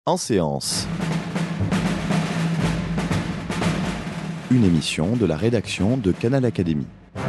En séance. Une émission de la rédaction de Canal Académie.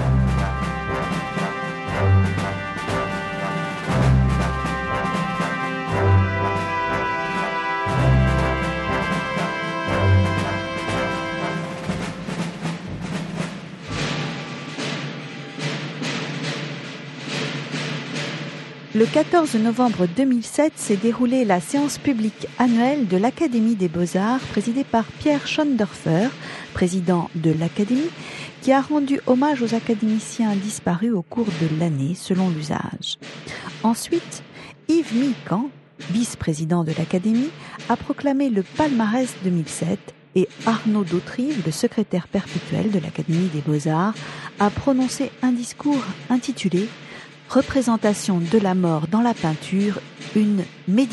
Le 14 novembre 2007 s'est déroulée la séance publique annuelle de l'Académie des Beaux-Arts, présidée par Pierre Schondorfer, président de l'Académie, qui a rendu hommage aux académiciens disparus au cours de l'année, selon l'usage. Ensuite, Yves Millecamp, vice-président de l'Académie, a proclamé le palmarès 2007 et Arnaud Dautrive, le secrétaire perpétuel de l'Académie des Beaux-Arts, a prononcé un discours intitulé « Représentation de la mort dans la peinture, une méditation ».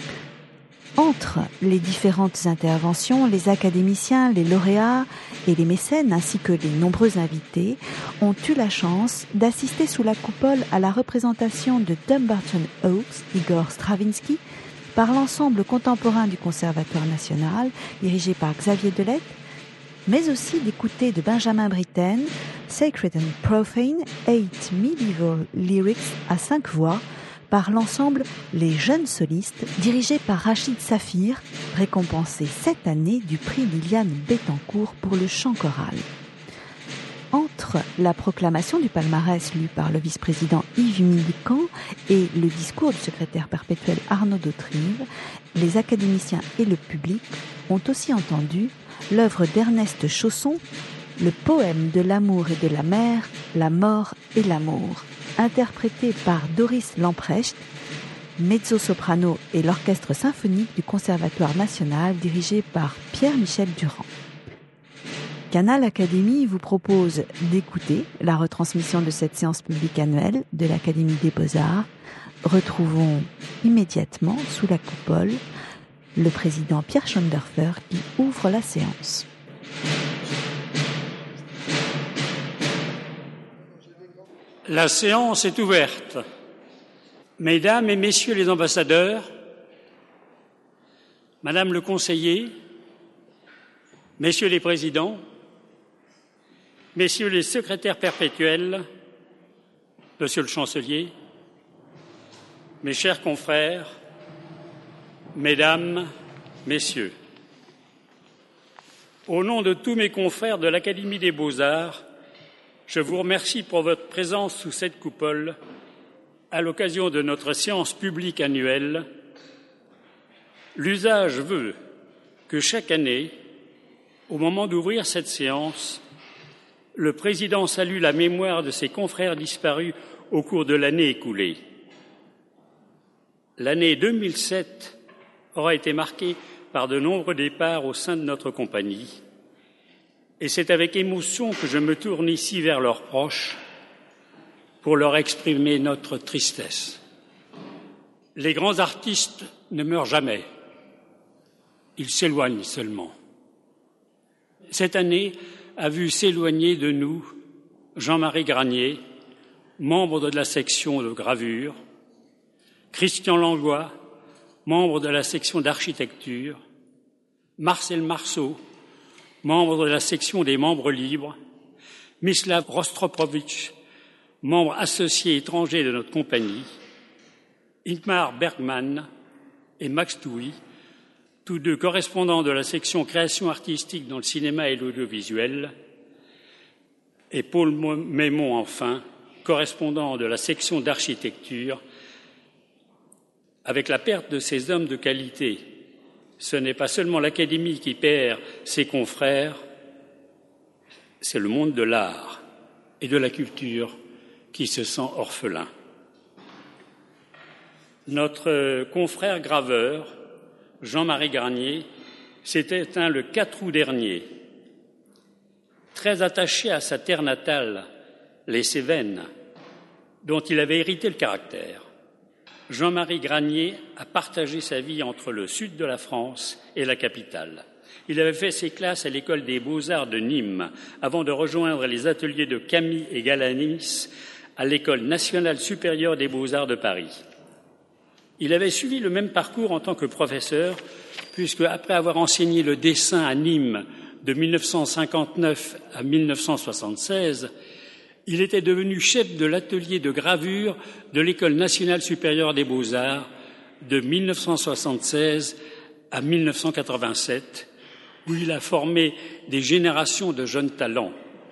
Entre les différentes interventions, les académiciens, les lauréats et les mécènes, ainsi que les nombreux invités, ont eu la chance d'assister sous la coupole à la représentation de Dumbarton Oaks, Igor Stravinsky, par l'ensemble contemporain du Conservatoire national, dirigé par Xavier Delettre, mais aussi d'écouter de Benjamin Britten, Sacred and Profane, 8 Medieval Lyrics à 5 voix, par l'ensemble Les Jeunes Solistes, dirigé par Rachid Safir, récompensé cette année du prix Liliane Bettencourt pour le chant choral. Entre la proclamation du palmarès lu par le vice-président Yves Millecamp et le discours du secrétaire perpétuel Arnaud Dautrive, les académiciens et le public ont aussi entendu l'œuvre d'Ernest Chausson, le poème de l'amour et de la mer, la mort et l'amour, interprété par Doris Lamprecht, mezzo-soprano et l'orchestre symphonique du Conservatoire national dirigé par Pierre-Michel Durand. Canal Académie vous propose d'écouter la retransmission de cette séance publique annuelle de l'Académie des Beaux-Arts. Retrouvons immédiatement sous la coupole le président Pierre Schondorfer qui ouvre la séance. La séance est ouverte. Mesdames et messieurs les ambassadeurs, Madame le conseiller, messieurs les présidents, messieurs les secrétaires perpétuels, monsieur le chancelier, mes chers confrères, Mesdames, Messieurs, au nom de tous mes confrères de l'Académie des Beaux-Arts, je vous remercie pour votre présence sous cette coupole à l'occasion de notre séance publique annuelle. L'usage veut que chaque année, au moment d'ouvrir cette séance, le président salue la mémoire de ses confrères disparus au cours de l'année écoulée. L'année 2007 aura été marquée par de nombreux départs au sein de notre compagnie. Et c'est avec émotion que je me tourne ici vers leurs proches pour leur exprimer notre tristesse. Les grands artistes ne meurent jamais, ils s'éloignent seulement. Cette année a vu s'éloigner de nous Jean-Marie Granier, membre de la section de gravure, Christian Langlois, membre de la section d'architecture, Marcel Marceau, membre de la section des membres libres, Mislav Rostropovitch, membre associé étranger de notre compagnie, Ingmar Bergman et Max Touy, tous deux correspondants de la section création artistique dans le cinéma et l'audiovisuel, et Paul Mémon, enfin, correspondant de la section d'architecture. Avec la perte de ces hommes de qualité, ce n'est pas seulement l'Académie qui perd ses confrères, c'est le monde de l'art et de la culture qui se sent orphelin. Notre confrère graveur, Jean-Marie Granier, s'est éteint le 4 août dernier. Très attaché à sa terre natale, les Cévennes, dont il avait hérité le caractère, Jean-Marie Granier a partagé sa vie entre le sud de la France et la capitale. Il avait fait ses classes à l'école des Beaux-Arts de Nîmes avant de rejoindre les ateliers de Camille et Galanis à l'École nationale supérieure des Beaux-Arts de Paris. Il avait suivi le même parcours en tant que professeur, puisque après avoir enseigné le dessin à Nîmes de 1959 à 1976, il était devenu chef de l'atelier de gravure de l'École nationale supérieure des beaux-arts de 1976 à 1987, où il a formé des générations de jeunes talents.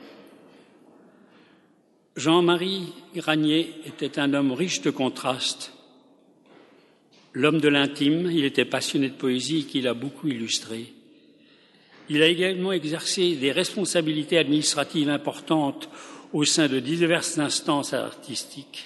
Jean-Marie Granier était un homme riche de contrastes. L'homme de l'intime, il était passionné de poésie qu'il a beaucoup illustré. Il a également exercé des responsabilités administratives importantes au sein de diverses instances artistiques.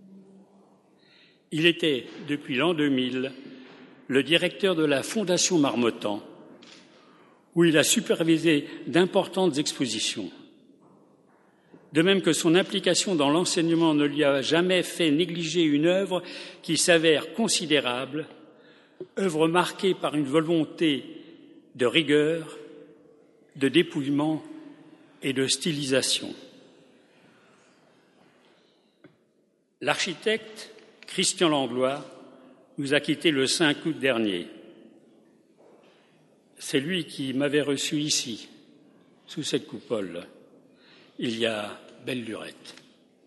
Il était, depuis l'an 2000, le directeur de la Fondation Marmottan, où il a supervisé d'importantes expositions. De même que son implication dans l'enseignement ne lui a jamais fait négliger une œuvre qui s'avère considérable, œuvre marquée par une volonté de rigueur, de dépouillement et de stylisation. L'architecte Christian Langlois nous a quittés le 5 août dernier. C'est lui qui m'avait reçu ici, sous cette coupole, il y a belle lurette.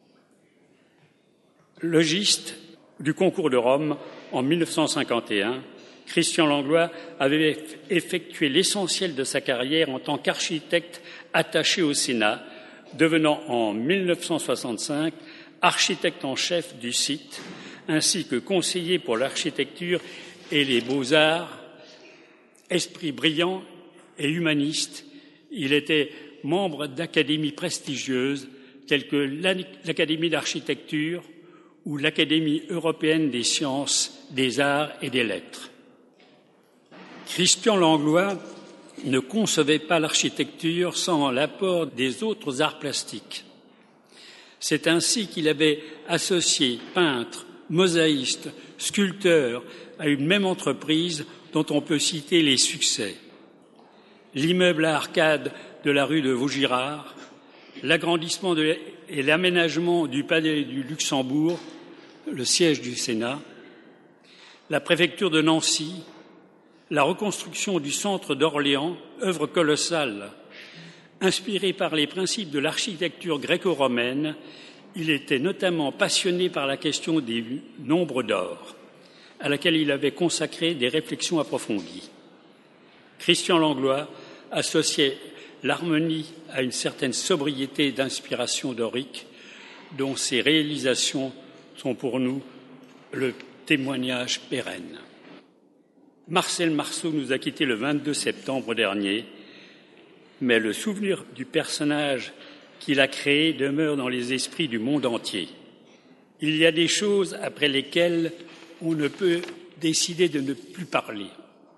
Logiste du concours de Rome en 1951, Christian Langlois avait effectué l'essentiel de sa carrière en tant qu'architecte attaché au Sénat, devenant en 1965 architecte en chef du site, ainsi que conseiller pour l'architecture et les beaux-arts. Esprit brillant et humaniste, il était membre d'académies prestigieuses telles que l'Académie d'architecture ou l'Académie européenne des sciences, des arts et des lettres. Christian Langlois ne concevait pas l'architecture sans l'apport des autres arts plastiques. C'est ainsi qu'il avait associé peintres, mosaïstes, sculpteurs à une même entreprise dont on peut citer les succès. L'immeuble à arcades de la rue de Vaugirard, l'agrandissement et l'aménagement du palais du Luxembourg, le siège du Sénat, la préfecture de Nancy, la reconstruction du centre d'Orléans, œuvre colossale. Inspiré par les principes de l'architecture gréco-romaine, il était notamment passionné par la question des nombres d'or, à laquelle il avait consacré des réflexions approfondies. Christian Langlois associait l'harmonie à une certaine sobriété d'inspiration dorique, dont ses réalisations sont pour nous le témoignage pérenne. Marcel Marceau nous a quittés le 22 septembre dernier, mais le souvenir du personnage qu'il a créé demeure dans les esprits du monde entier. Il y a des choses après lesquelles on ne peut décider de ne plus parler.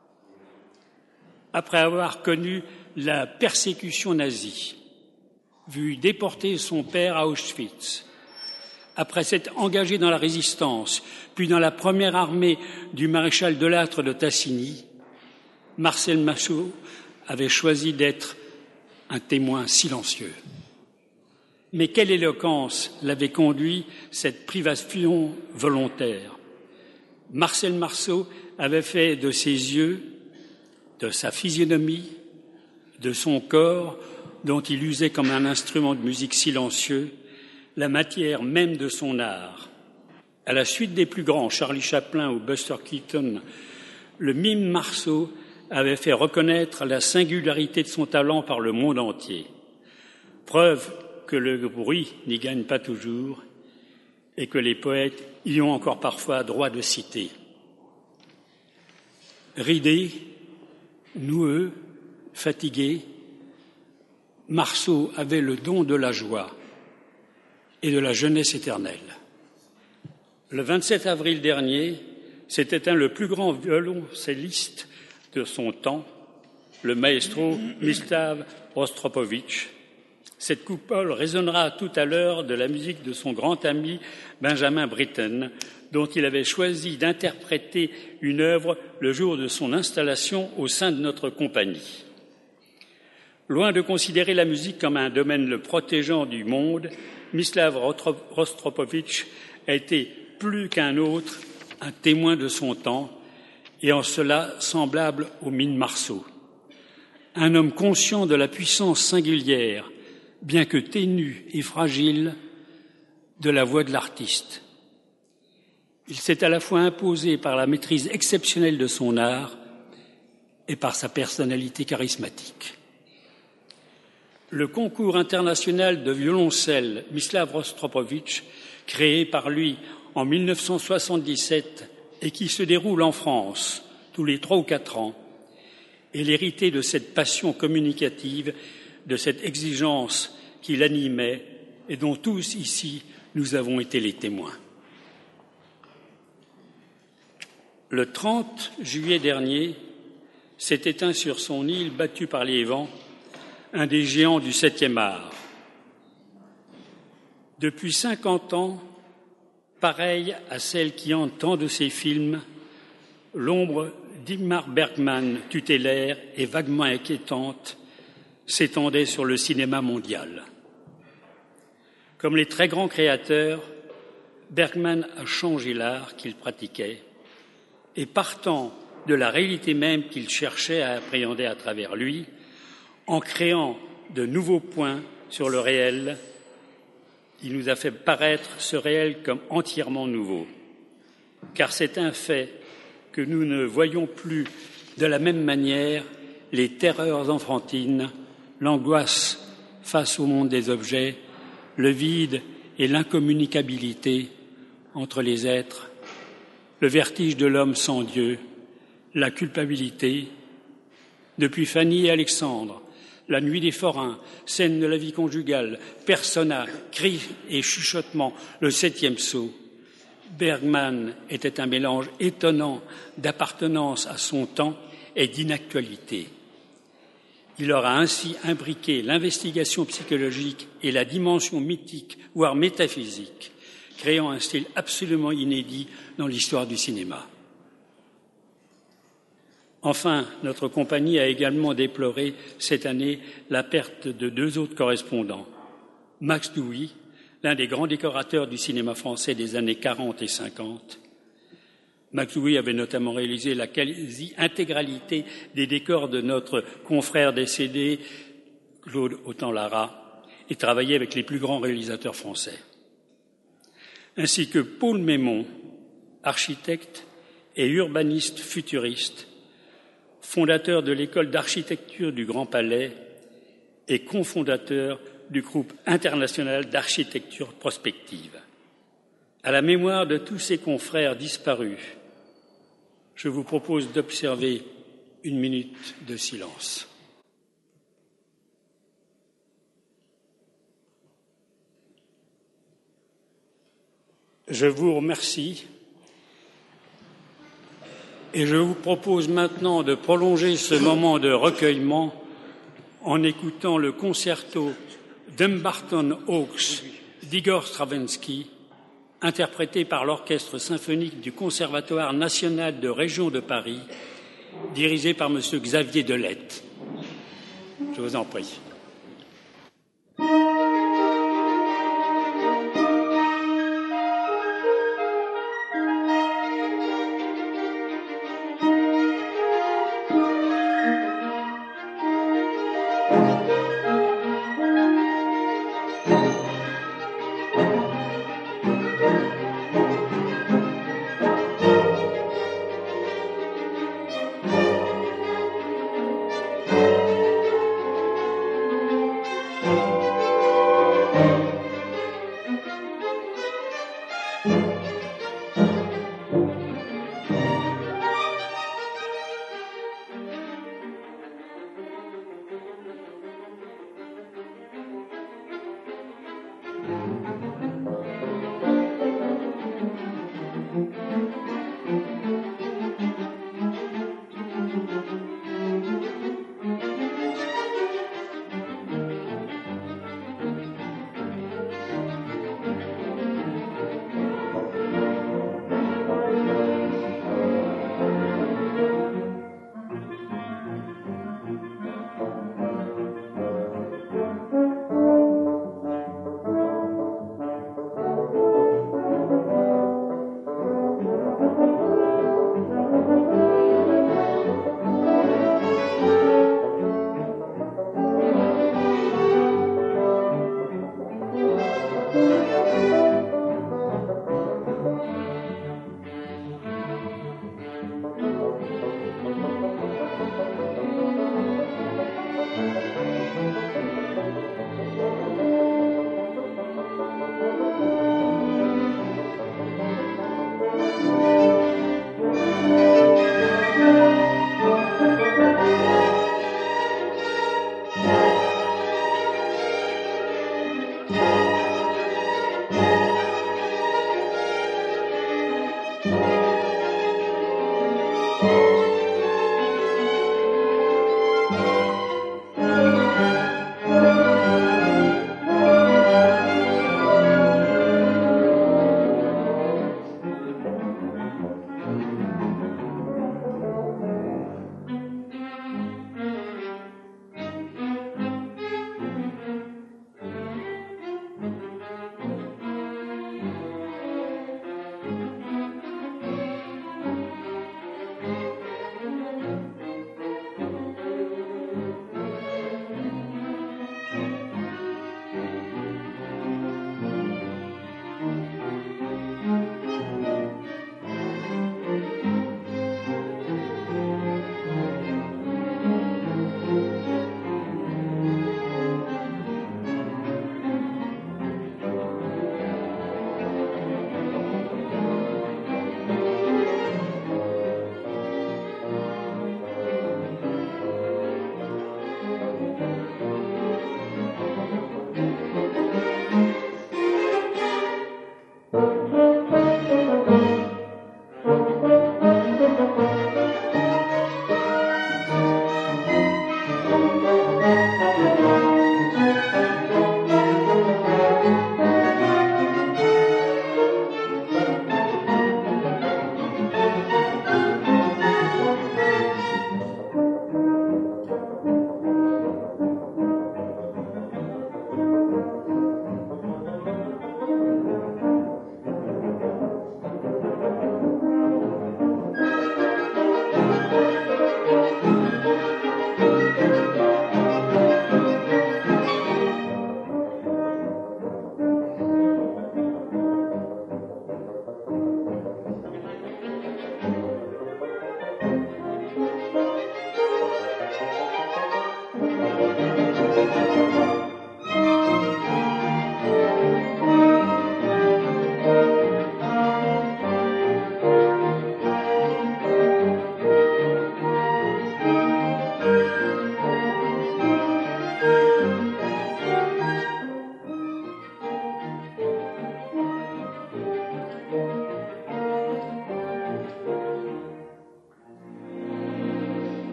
Après avoir connu la persécution nazie, vu déporter son père à Auschwitz, après s'être engagé dans la résistance, puis dans la première armée du maréchal Delattre de Tassigny, Marcel Marceau avait choisi d'être un témoin silencieux. Mais quelle éloquence l'avait conduit cette privation volontaire? Marcel Marceau avait fait de ses yeux, de sa physionomie, de son corps, dont il usait comme un instrument de musique silencieux, la matière même de son art. À la suite des plus grands, Charlie Chaplin ou Buster Keaton, le mime Marceau avait fait reconnaître la singularité de son talent par le monde entier. Preuve que le bruit n'y gagne pas toujours et que les poètes y ont encore parfois droit de citer. Ridé, noueux, fatigué, Marceau avait le don de la joie et de la jeunesse éternelle. Le 27 avril dernier s'est éteint le plus grand violoncelliste de son temps, le maestro Mislav Rostropovitch. Cette coupole résonnera tout à l'heure de la musique de son grand ami Benjamin Britten, dont il avait choisi d'interpréter une œuvre le jour de son installation au sein de notre compagnie. Loin de considérer la musique comme un domaine le protégeant du monde, Mislav Rostropovitch a été plus qu'un autre un témoin de son temps et en cela semblable au Mine Marceau. Un homme conscient de la puissance singulière, bien que ténue et fragile, de la voix de l'artiste. Il s'est à la fois imposé par la maîtrise exceptionnelle de son art et par sa personnalité charismatique. Le concours international de violoncelle Mislav Rostropovitch, créé par lui en 1977 et qui se déroule en France tous les 3 ou 4 ans, est l'hérité de cette passion communicative, de cette exigence qui l'animait et dont tous ici nous avons été les témoins. Le 30 juillet dernier s'est éteint sur son île battue par les vents un des géants du 7e art. Depuis 50 ans, pareille à celle qui hante tant de ses films, l'ombre d'Ingmar Bergman, tutélaire et vaguement inquiétante, s'étendait sur le cinéma mondial. Comme les très grands créateurs, Bergman a changé l'art qu'il pratiquait et partant de la réalité même qu'il cherchait à appréhender à travers lui, en créant de nouveaux points sur le réel, il nous a fait paraître ce réel comme entièrement nouveau. Car c'est un fait que nous ne voyons plus de la même manière les terreurs enfantines, l'angoisse face au monde des objets, le vide et l'incommunicabilité entre les êtres, le vertige de l'homme sans Dieu, la culpabilité. Depuis Fanny et Alexandre, La nuit des forains, scène de la vie conjugale, persona, cris et chuchotements, le 7e sceau, Bergman était un mélange étonnant d'appartenance à son temps et d'inactualité. Il aura ainsi imbriqué l'investigation psychologique et la dimension mythique, voire métaphysique, créant un style absolument inédit dans l'histoire du cinéma. Enfin, notre compagnie a également déploré cette année la perte de 2 autres correspondants. Max Douy, l'un des grands décorateurs du cinéma français des années 40 et 50. Max Douy avait notamment réalisé la quasi-intégralité des décors de notre confrère décédé, Claude Autant-Lara, et travaillé avec les plus grands réalisateurs français. Ainsi que Paul Mémon, architecte et urbaniste futuriste, fondateur de l'école d'architecture du Grand Palais et cofondateur du groupe international d'architecture prospective. À la mémoire de tous ces confrères disparus, je vous propose d'observer 1 minute de silence. Je vous remercie et je vous propose maintenant de prolonger ce moment de recueillement en écoutant le concerto Dumbarton Oaks d'Igor Stravinsky, interprété par l'Orchestre symphonique du Conservatoire national de région de Paris, dirigé par M. Xavier Delette. Je vous en prie.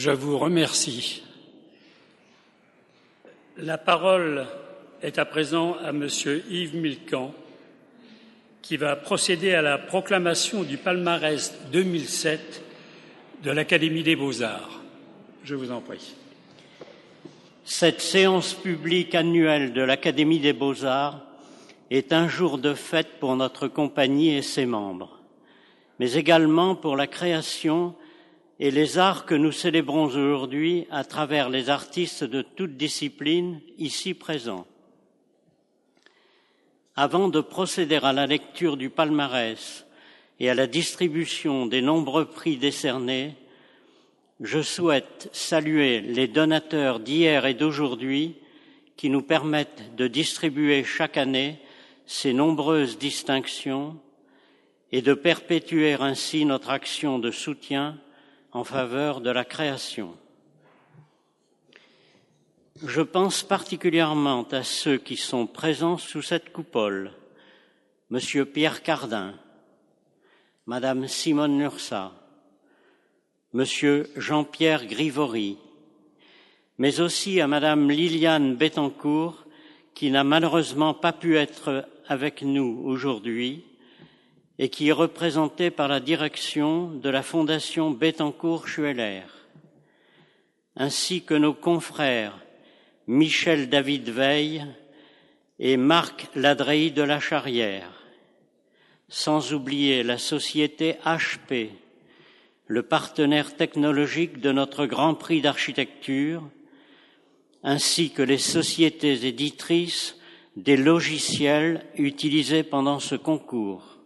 Je vous remercie. La parole est à présent à Monsieur Yves Milquant, qui va procéder à la proclamation du palmarès 2007 de l'Académie des Beaux-Arts. Je vous en prie. Cette séance publique annuelle de l'Académie des Beaux-Arts est un jour de fête pour notre compagnie et ses membres, mais également pour la création et les arts que nous célébrons aujourd'hui à travers les artistes de toutes disciplines ici présents. Avant de procéder à la lecture du palmarès et à la distribution des nombreux prix décernés, je souhaite saluer les donateurs d'hier et d'aujourd'hui qui nous permettent de distribuer chaque année ces nombreuses distinctions et de perpétuer ainsi notre action de soutien en faveur de la création. Je pense particulièrement à ceux qui sont présents sous cette coupole, Monsieur Pierre Cardin, Madame Simone Nursa, Monsieur Jean-Pierre Grivory, mais aussi à Madame Liliane Bettencourt, qui n'a malheureusement pas pu être avec nous aujourd'hui et qui est représentée par la direction de la Fondation Bettencourt-Schueller, ainsi que nos confrères Michel David Veil et Marc Ladreilles de la Charrière, sans oublier la société HP, le partenaire technologique de notre Grand Prix d'architecture, ainsi que les sociétés éditrices des logiciels utilisés pendant ce concours.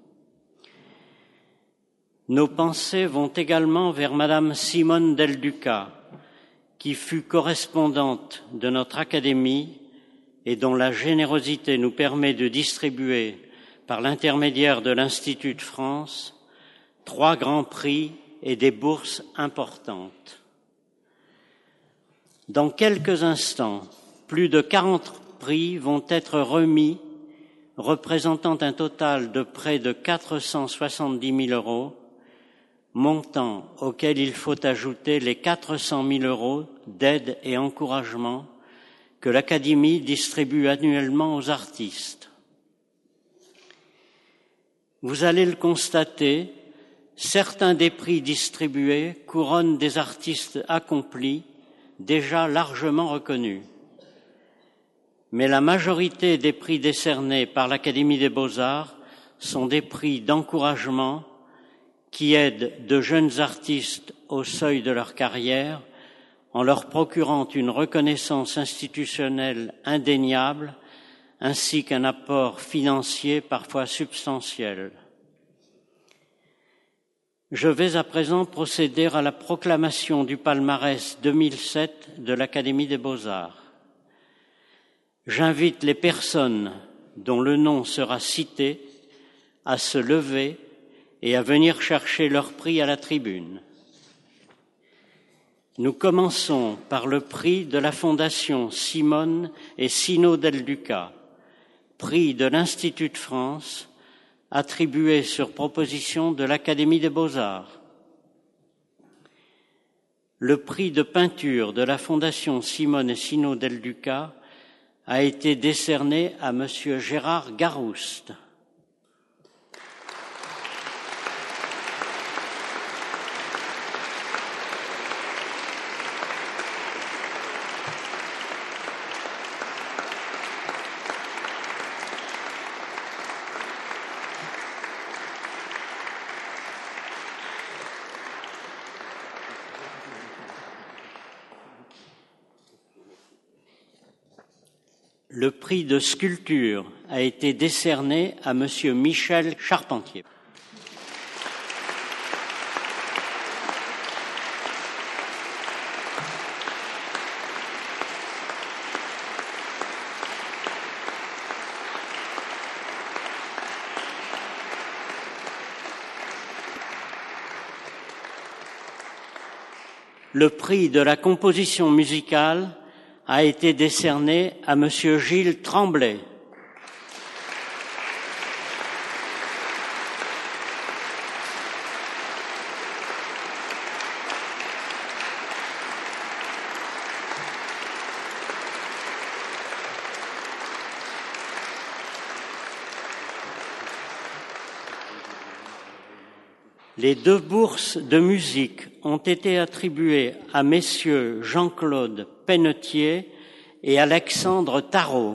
Nos pensées vont également vers Madame Simone Del Duca, qui fut correspondante de notre Académie et dont la générosité nous permet de distribuer, par l'intermédiaire de l'Institut de France, 3 grands prix et des bourses importantes. Dans quelques instants, plus de 40 prix vont être remis, représentant un total de près de 470 000 €, montant auquel il faut ajouter les 400 000 € d'aide et encouragement que l'Académie distribue annuellement aux artistes. Vous allez le constater, certains des prix distribués couronnent des artistes accomplis, déjà largement reconnus. Mais la majorité des prix décernés par l'Académie des Beaux-Arts sont des prix d'encouragement qui aident de jeunes artistes au seuil de leur carrière en leur procurant une reconnaissance institutionnelle indéniable ainsi qu'un apport financier parfois substantiel. Je vais à présent procéder à la proclamation du palmarès 2007 de l'Académie des Beaux-Arts. J'invite les personnes dont le nom sera cité à se lever et à venir chercher leur prix à la tribune. Nous commençons par le prix de la Fondation Simone et Sino Del Duca, prix de l'Institut de France, attribué sur proposition de l'Académie des Beaux-Arts. Le prix de peinture de la Fondation Simone et Sino Del Duca a été décerné à Monsieur Gérard Garouste. Le prix de sculpture a été décerné à Monsieur Michel Charpentier. Le prix de la composition musicale a été décerné à Monsieur Gilles Tremblay. Les 2 bourses de musique ont été attribuées à messieurs Jean-Claude Pennetier et Alexandre Tarot.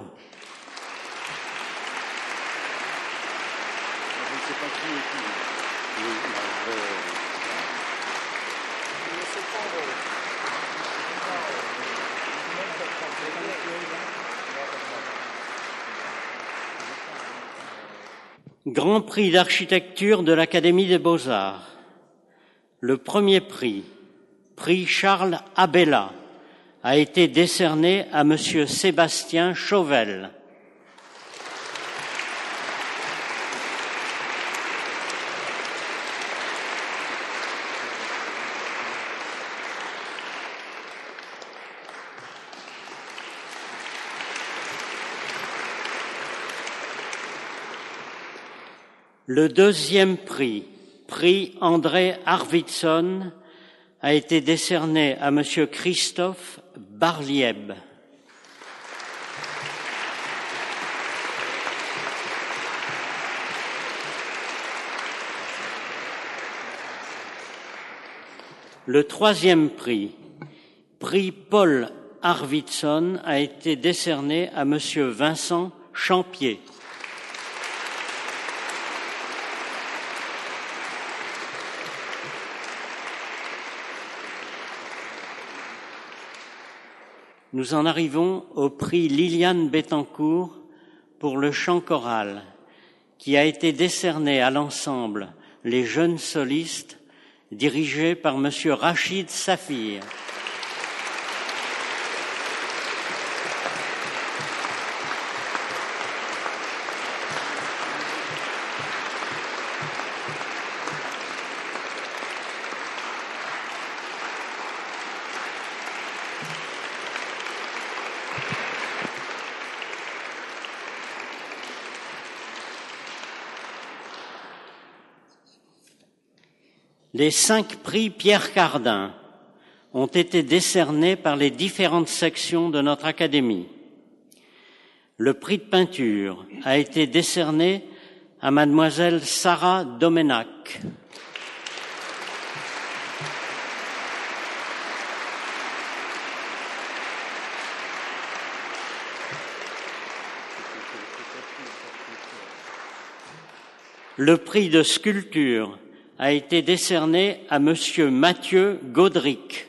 Grand prix d'architecture de l'Académie des Beaux-Arts. Le premier prix, prix Charles Abella, a été décerné à monsieur Sébastien Chauvel. Le deuxième prix, prix André Arvidsson, a été décerné à monsieur Christophe Barlieb. Le troisième prix, prix Paul Arvidsson, a été décerné à monsieur Vincent Champier. Nous en arrivons au prix Liliane Bettencourt pour le chant choral, qui a été décerné à l'ensemble Les Jeunes Solistes, dirigé par monsieur Rachid Safir. Les 5 prix Pierre Cardin ont été décernés par les différentes sections de notre Académie. Le prix de peinture a été décerné à mademoiselle Sarah Domenac. Le prix de sculpture a été décerné à monsieur Mathieu Gaudric.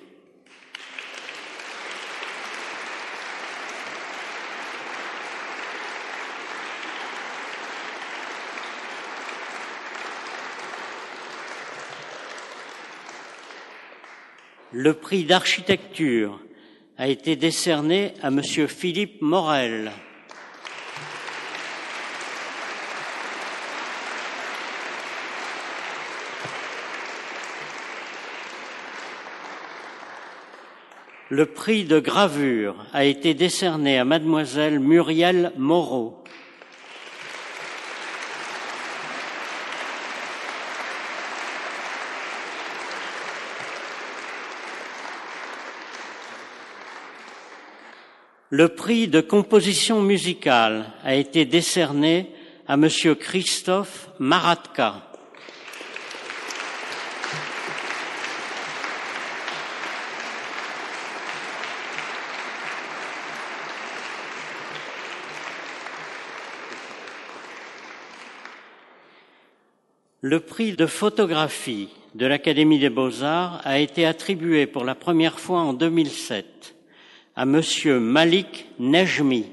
Le prix d'architecture a été décerné à monsieur Philippe Morel. Le prix de gravure a été décerné à mademoiselle Muriel Moreau. Le prix de composition musicale a été décerné à monsieur Christophe Maratka. Le prix de photographie de l'Académie des Beaux-Arts a été attribué pour la première fois en 2007 à monsieur Malik Nejmi.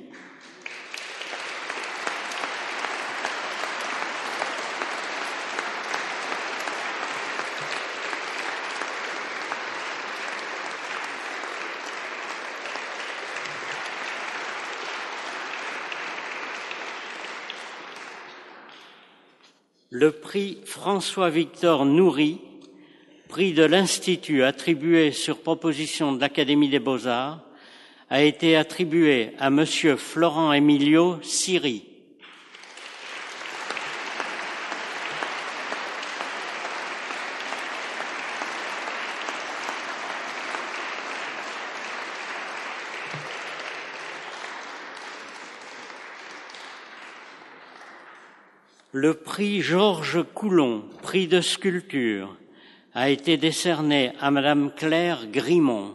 Le prix François-Victor Nourry, prix de l'Institut attribué sur proposition de l'Académie des Beaux-Arts, a été attribué à monsieur Florent Emilio Siri. Le prix Georges Coulon, prix de sculpture, a été décerné à Madame Claire Grimont.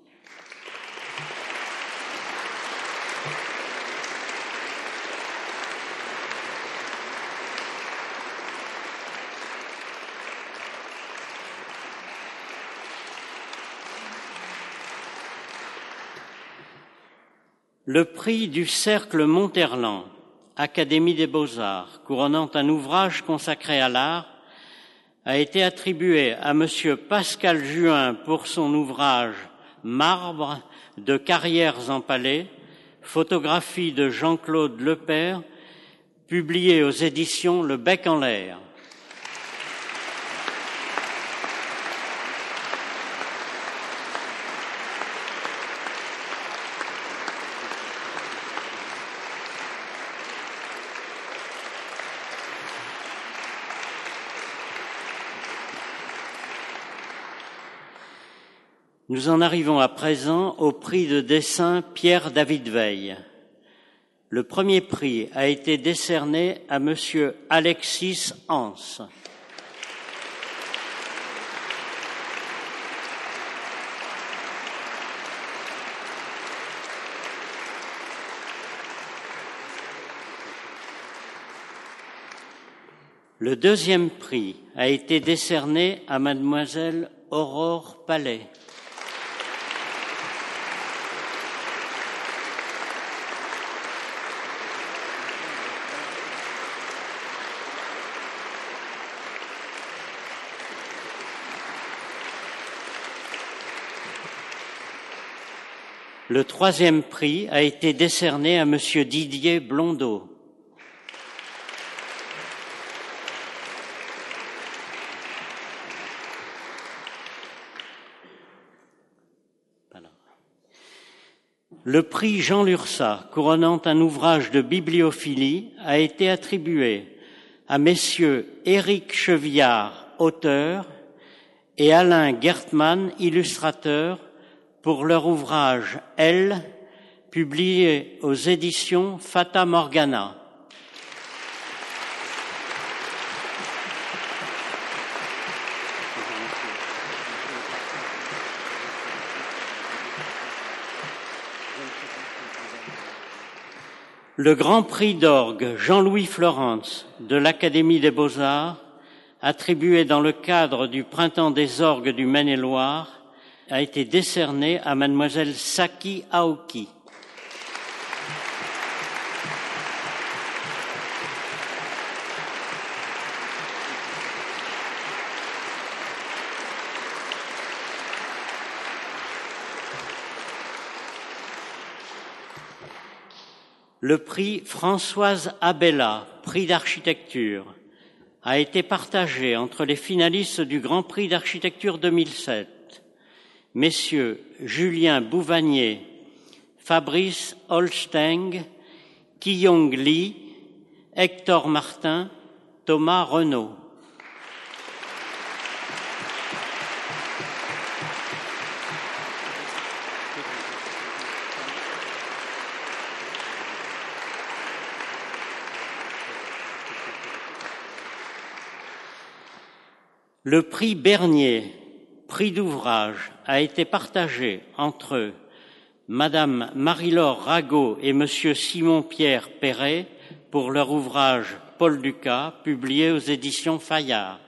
Le prix du Cercle Monterland, Académie des Beaux-Arts, couronnant un ouvrage consacré à l'art, a été attribué à Monsieur Pascal Juin pour son ouvrage « Marbre de Carrières en Palais », photographie de Jean-Claude Lepère, publié aux éditions Le Bec en l'air. Nous en arrivons à présent au prix de dessin Pierre-David Veil. Le premier prix a été décerné à Monsieur Alexis Hans. Le deuxième prix a été décerné à Mademoiselle Aurore Palais. Le troisième prix a été décerné à Monsieur Didier Blondeau. Le prix Jean Lurçat, couronnant un ouvrage de bibliophilie, a été attribué à messieurs Éric Chevillard, auteur, et Alain Gertmann, illustrateur, pour leur ouvrage « Elle », publié aux éditions Fata Morgana. Le Grand Prix d'orgue Jean-Louis Florence de l'Académie des Beaux-Arts, attribué dans le cadre du Printemps des orgues du Maine-et-Loire, a été décerné à Mademoiselle Saki Aoki. Le prix Françoise Abella, prix d'architecture, a été partagé entre les finalistes du Grand Prix d'architecture 2007. Messieurs Julien Bouvagnier, Fabrice Holsteng, Qiyong Li, Hector Martin, Thomas Renaud. Le prix Bernier, prix d'ouvrage, a été partagé entre Madame Marie-Laure Rago et Monsieur Simon-Pierre Perret pour leur ouvrage Paul Dukas, publié aux éditions Fayard.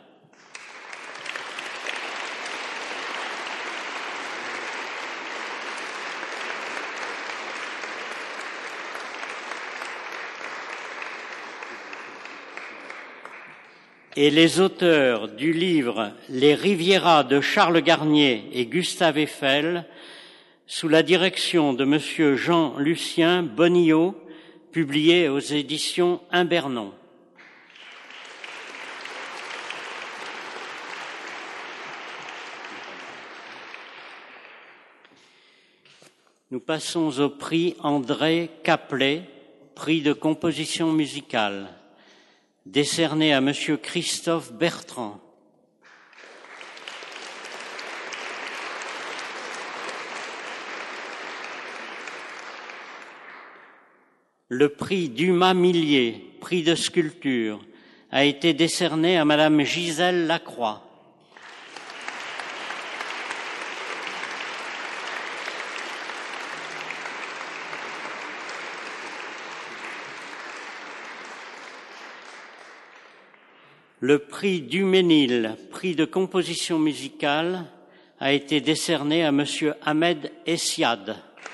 Et les auteurs du livre « Les Rivieras » de Charles Garnier et Gustave Eiffel, sous la direction de Monsieur Jean-Lucien Bonillot, publié aux éditions Imbernon. Nous passons au prix André Caplet, prix de composition musicale, décerné à Monsieur Christophe Bertrand. Le prix Dumas-Millier, prix de sculpture, a été décerné à Madame Gisèle Lacroix. Le prix Duménil, prix de composition musicale, a été décerné à Monsieur Ahmed Essiad.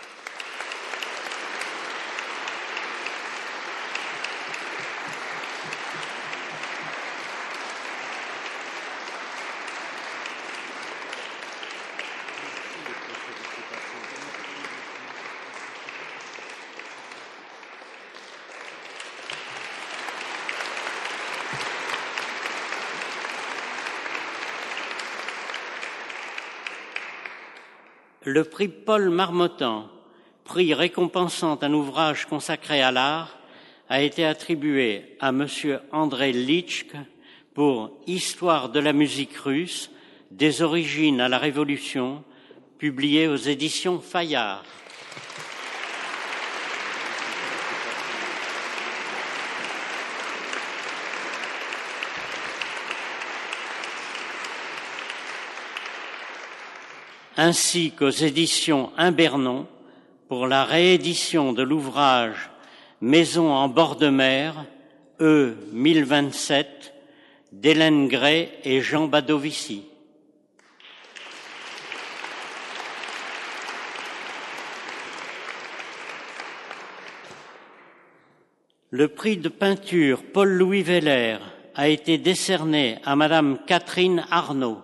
Le prix Paul Marmottan, prix récompensant un ouvrage consacré à l'art, a été attribué à Monsieur André Litschk pour Histoire de la musique russe, des origines à la Révolution, publié aux éditions Fayard. Ainsi qu'aux éditions Imbernon pour la réédition de l'ouvrage Maison en bord de mer, E 1027, d'Hélène Gray et Jean Badovici. Le prix de peinture Paul-Louis Weller a été décerné à Madame Catherine Arnaud.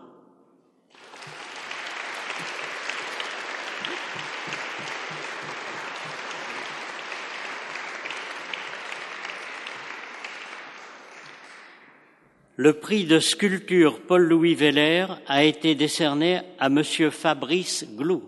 Le prix de sculpture Paul-Louis Weller a été décerné à Monsieur Fabrice Glou.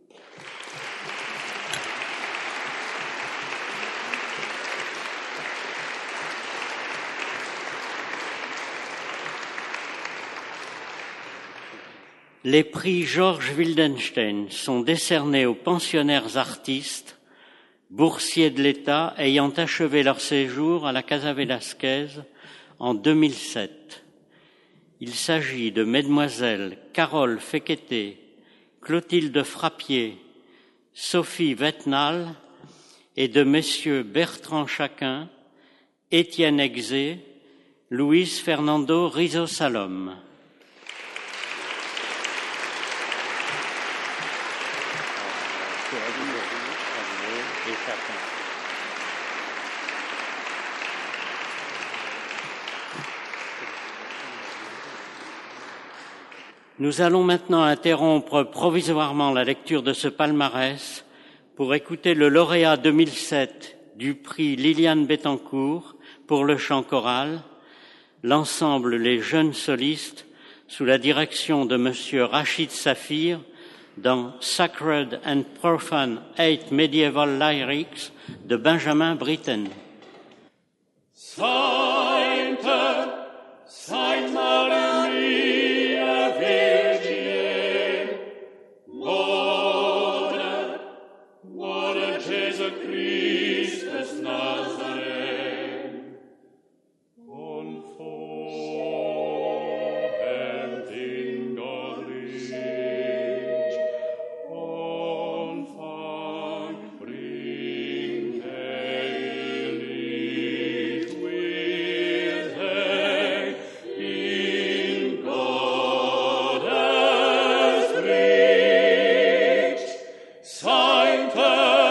Les prix Georges Wildenstein sont décernés aux pensionnaires artistes, boursiers de l'État ayant achevé leur séjour à la Casa Velasquez en 2007. Il s'agit de mesdemoiselles Carole Féqueté, Clotilde Frappier, Sophie Vetnal et de messieurs Bertrand Chaquin, Étienne Exé, Luis Fernando Rizzo Salom. Nous allons maintenant interrompre provisoirement la lecture de ce palmarès pour écouter le lauréat 2007 du prix Liliane Bettencourt pour le chant choral, l'ensemble Les Jeunes Solistes, sous la direction de Monsieur Rachid Safir, dans Sacred and Profane 8 Medieval Lyrics de Benjamin Britten. Sainte, Sainte Maria Virgine, Mother Jesu Christus Nazareth, conformed in Gottlieb, Anfang bring heilig with in Gottes Reich. Sainte,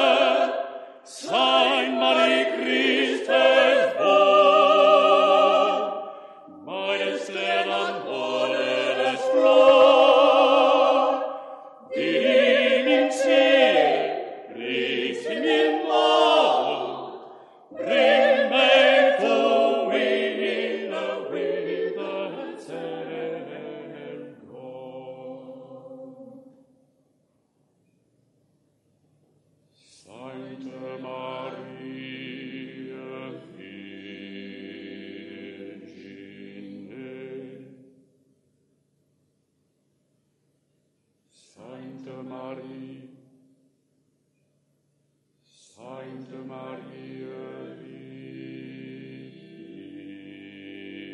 Saint Marie Christus Born, meines Lehrern Gottes Flor, die in See, rief in Law, bring me to in the withered sand gone. Sainte Maria Virgine, Sainte Marie, Sainte Maria Virgine,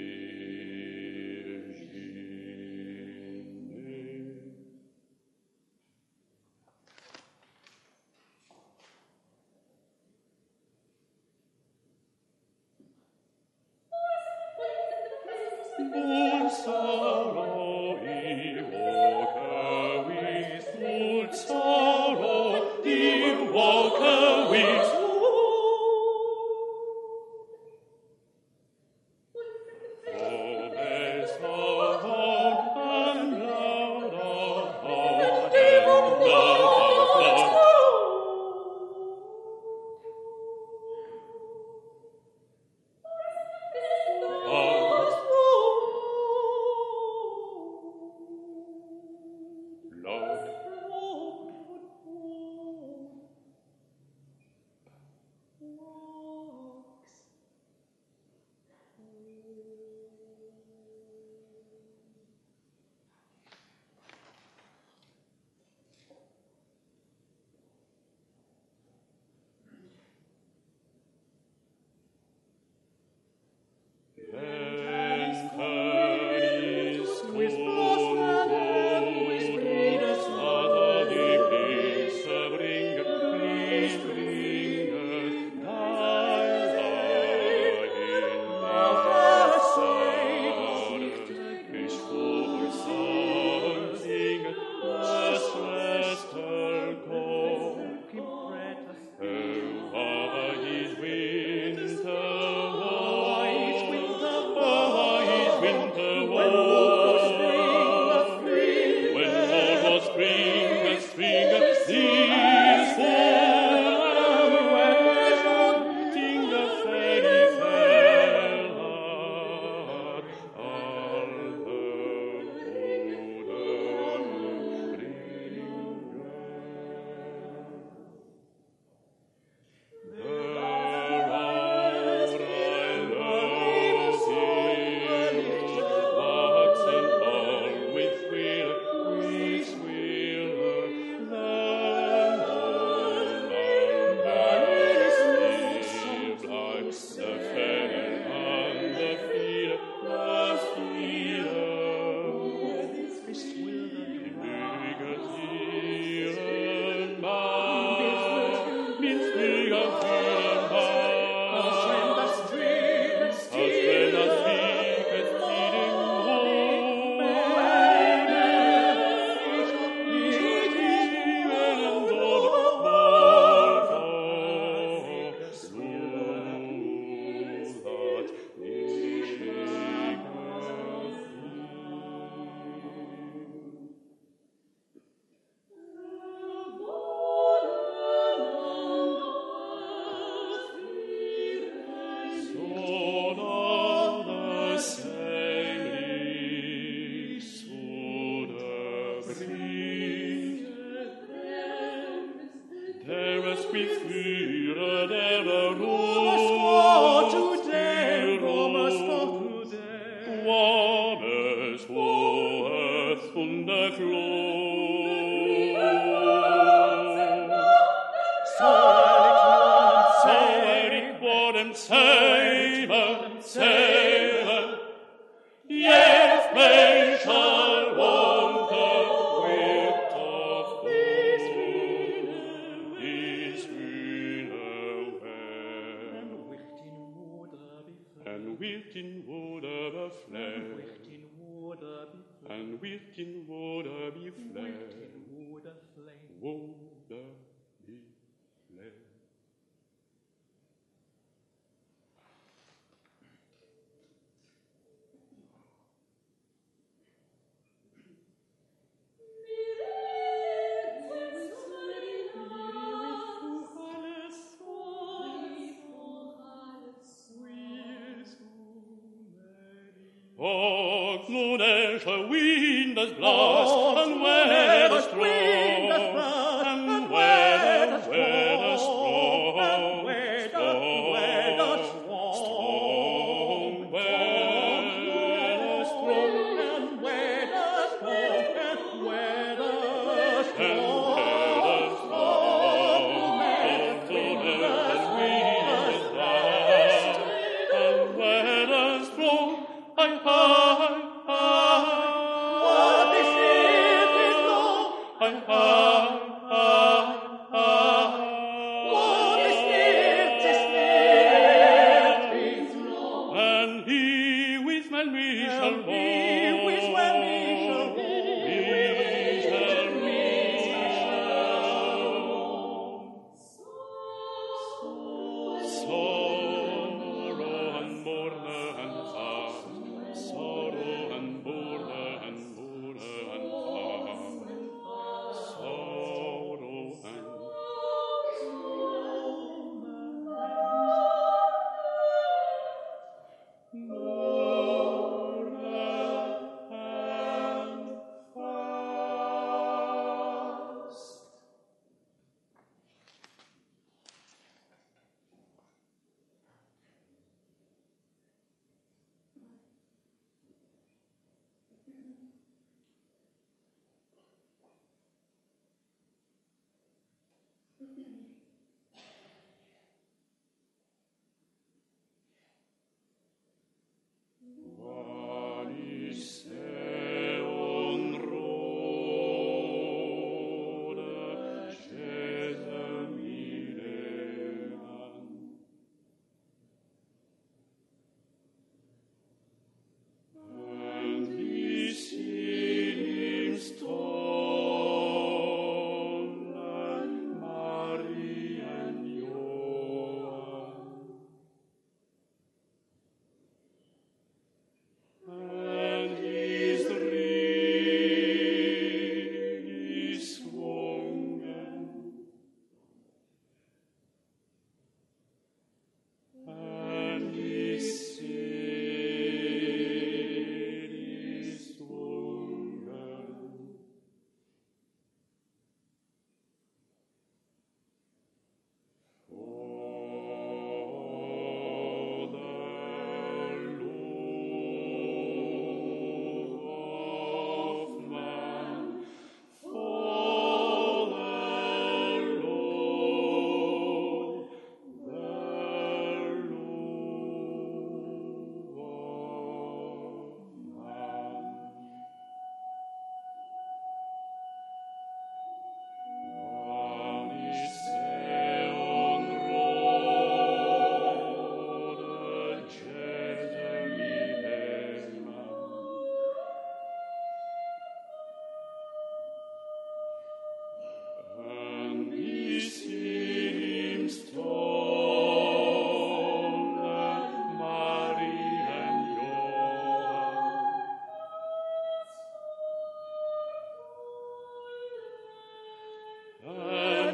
And he with me shall walk.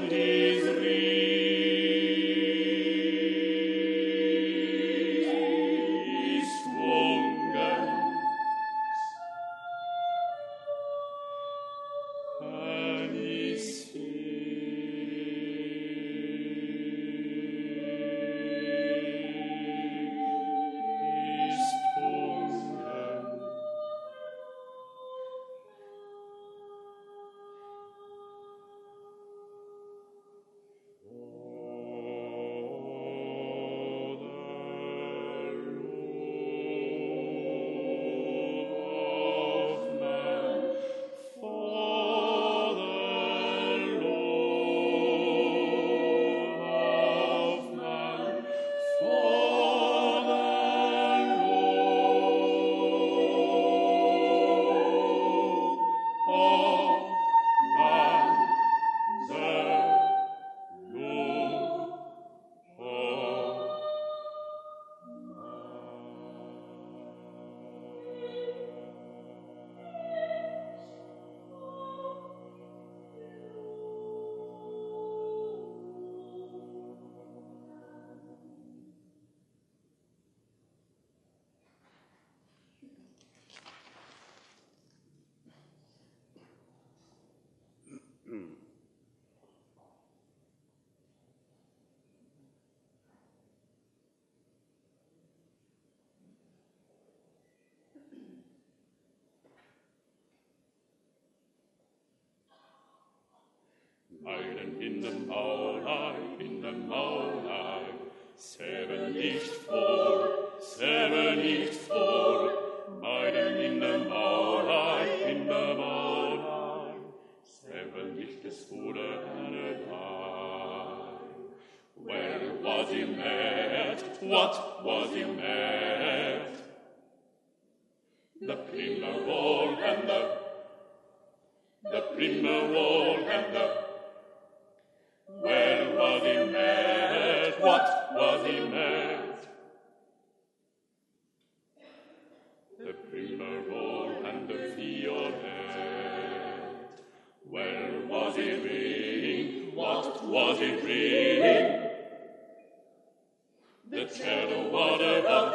Meilen in dem Maulei, 7 nicht vor, 7 nicht vor, Meilen in dem Maulei, 7 nicht es wurde eine Weih. Where was he met? What was he met? The Primmerwohl and the Primmerwohl and where was he met? What was he met? The Primmerwohl and the violet. Where was he ringing? What was he ringing? The shadow water of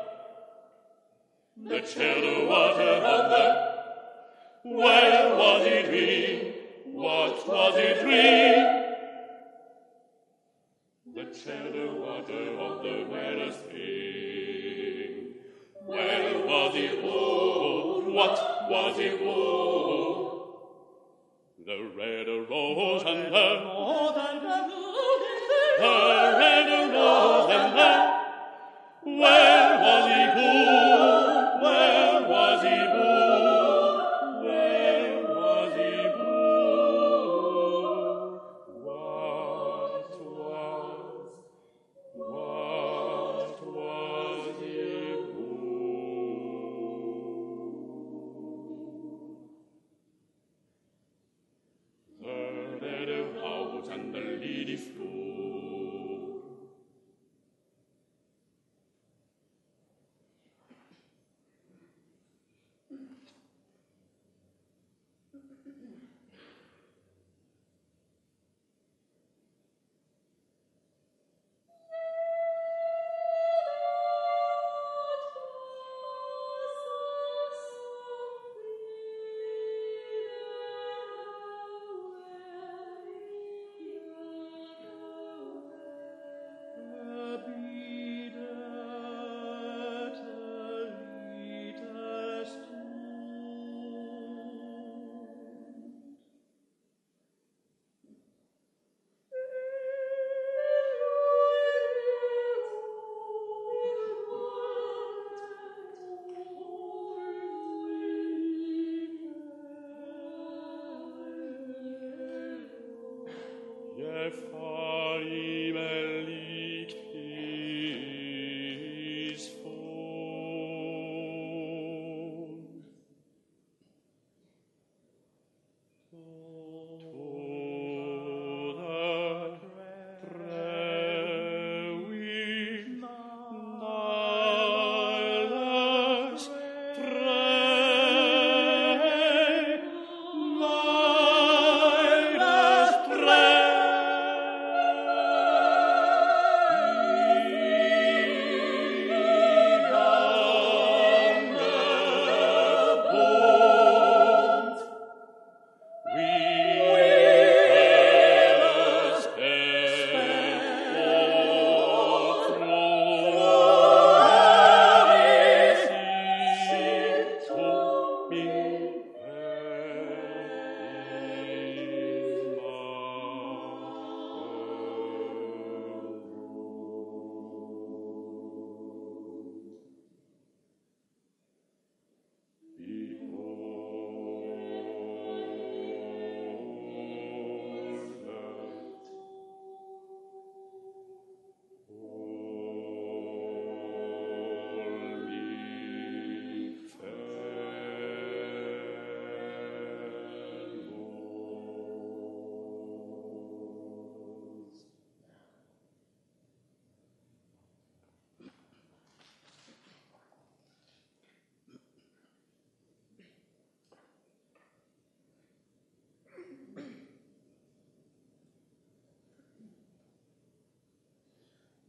the shadow water of the. Where was he ringing? What was he ringing? The shadow water of the meadow spring. Where was he old? What was he old? The red rose and the red rose and the. Where was he born? Where was he born? Where was he born? What was he born? The red rose and the lily floor.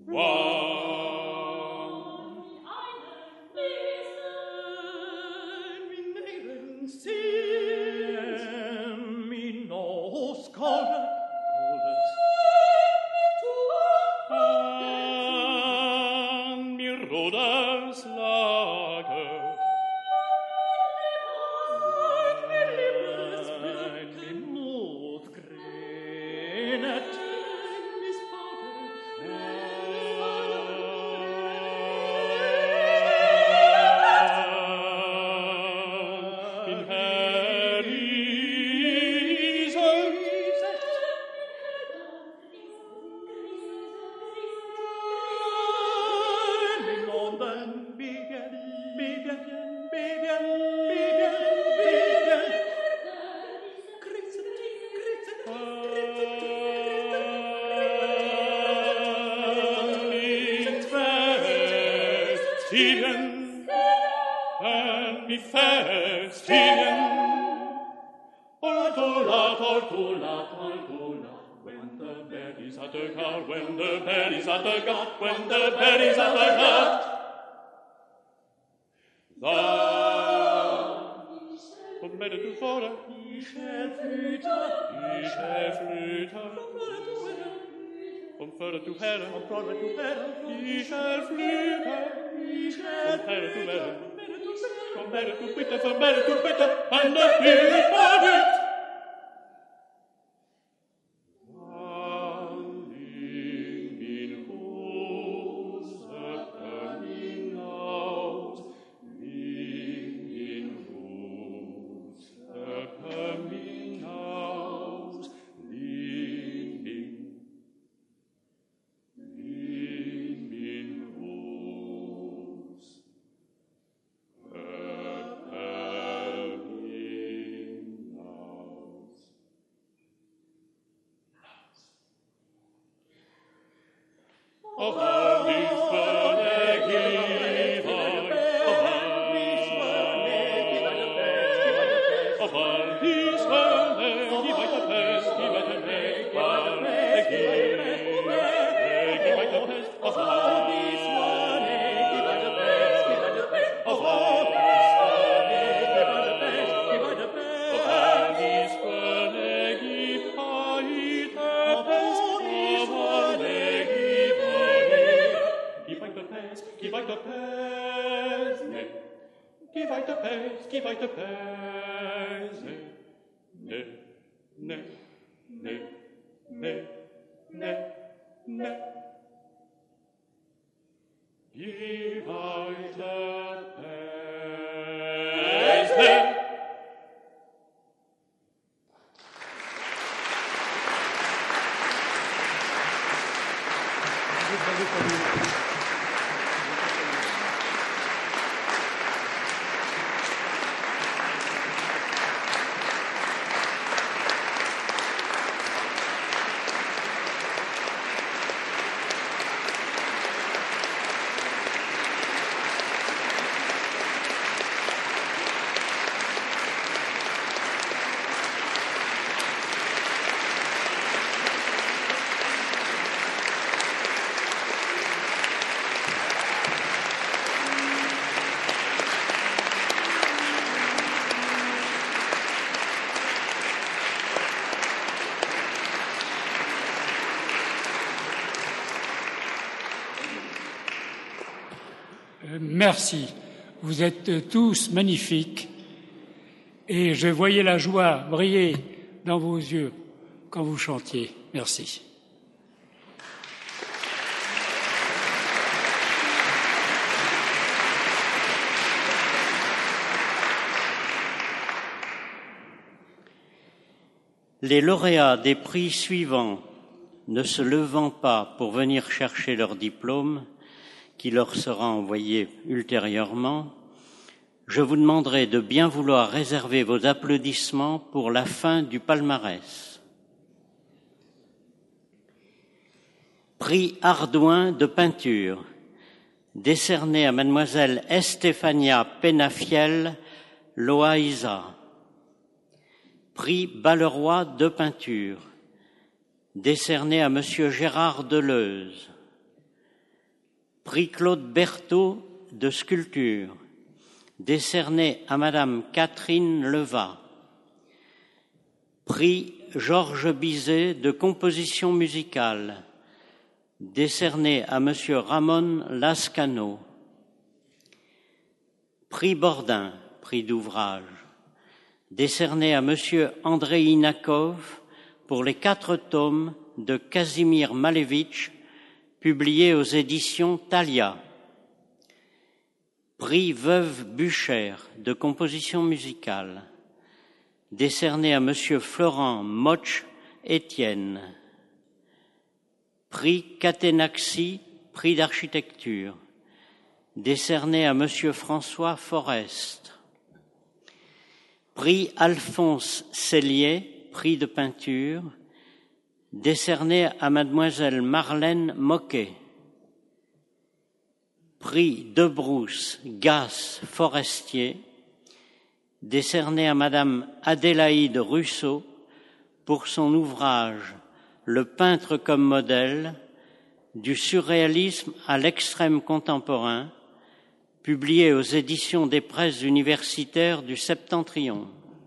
Merci. Vous êtes tous magnifiques et je voyais la joie briller dans vos yeux quand vous chantiez. Merci. Les lauréats des prix suivants, ne se levant pas pour venir chercher leur diplôme, qui leur sera envoyé ultérieurement, je vous demanderai de bien vouloir réserver vos applaudissements pour la fin du palmarès. Prix Ardouin de peinture, décerné à mademoiselle Estefania Penafiel Loaïsa. Prix Balleroy de peinture, décerné à monsieur Gérard Deleuze. Prix Claude Berthaud de sculpture, décerné à Madame Catherine Levat. Prix Georges Bizet de composition musicale, décerné à Monsieur Ramon Lascano. Prix Bordin, prix d'ouvrage, décerné à Monsieur André Inakov pour les 4 tomes de Casimir Malevitch, publiés aux éditions Thalia. Prix Veuve Bucher de composition musicale, décerné à Monsieur Florent Moch Étienne. Prix Catenaxi, prix d'architecture, décerné à Monsieur François Forest. Prix Alphonse Cellier, prix de peinture, décerné à Mademoiselle Marlène Moquet. Prix Debrousse Gasse Forestier, décerné à Madame Adélaïde Russo pour son ouvrage « Le peintre comme modèle, du surréalisme à l'extrême contemporain », publié aux éditions des presses universitaires du Septentrion.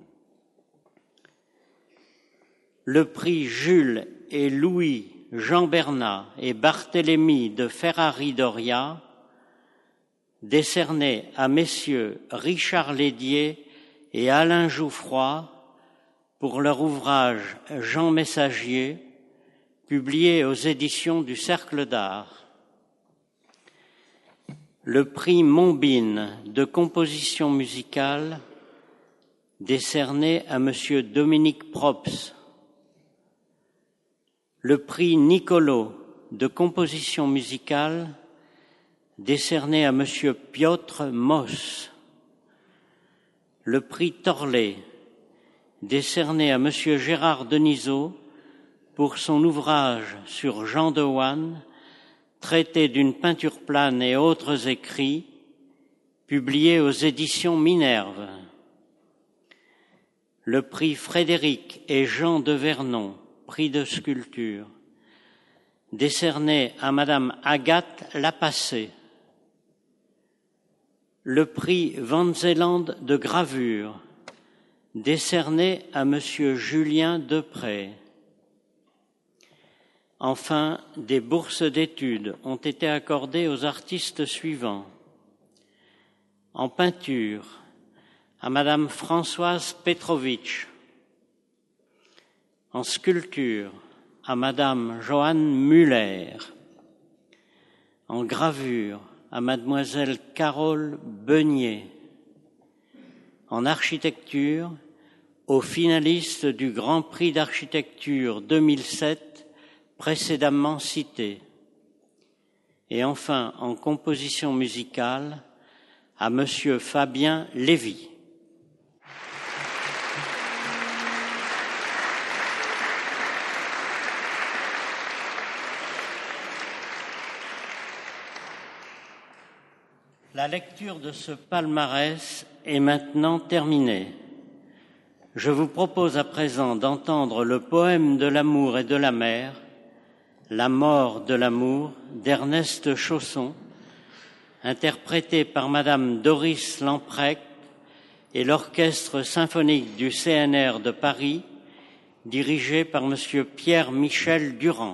Le prix Jules et Louis Jean Bernat et Barthélemy de Ferrari Doria, décerné à messieurs Richard Lédier et Alain Jouffroy pour leur ouvrage Jean Messagier, publié aux éditions du Cercle d'Art. Le prix Montbine de composition musicale, décerné à Monsieur Dominique Props. Le prix Niccolo de composition musicale, décerné à Monsieur Piotr Moss. Le prix Torlet, décerné à Monsieur Gérard Denisot pour son ouvrage sur Jean de Wanne, traité d'une peinture plane et autres écrits, publié aux éditions Minerve. Le prix Frédéric et Jean de Vernon, prix de sculpture, décerné à Madame Agathe Lapassé. Le prix Van Zeeland de gravure, décerné à Monsieur Julien Depré. Enfin, des bourses d'études ont été accordées aux artistes suivants. En peinture, à Madame Françoise Petrovitch. En sculpture, à Madame Johanne Muller. En gravure, à Mademoiselle Carole Beugnier. En architecture, aux finalistes du Grand Prix d'architecture 2007, précédemment cités. Et enfin, en composition musicale, à Monsieur Fabien Lévy. La lecture de ce palmarès est maintenant terminée. Je vous propose à présent d'entendre le poème de l'amour et de la mer, La mort de l'amour, d'Ernest Chausson, interprété par Madame Doris Lamprecht et l'Orchestre symphonique du CNR de Paris, dirigé par Monsieur Pierre-Michel Durand.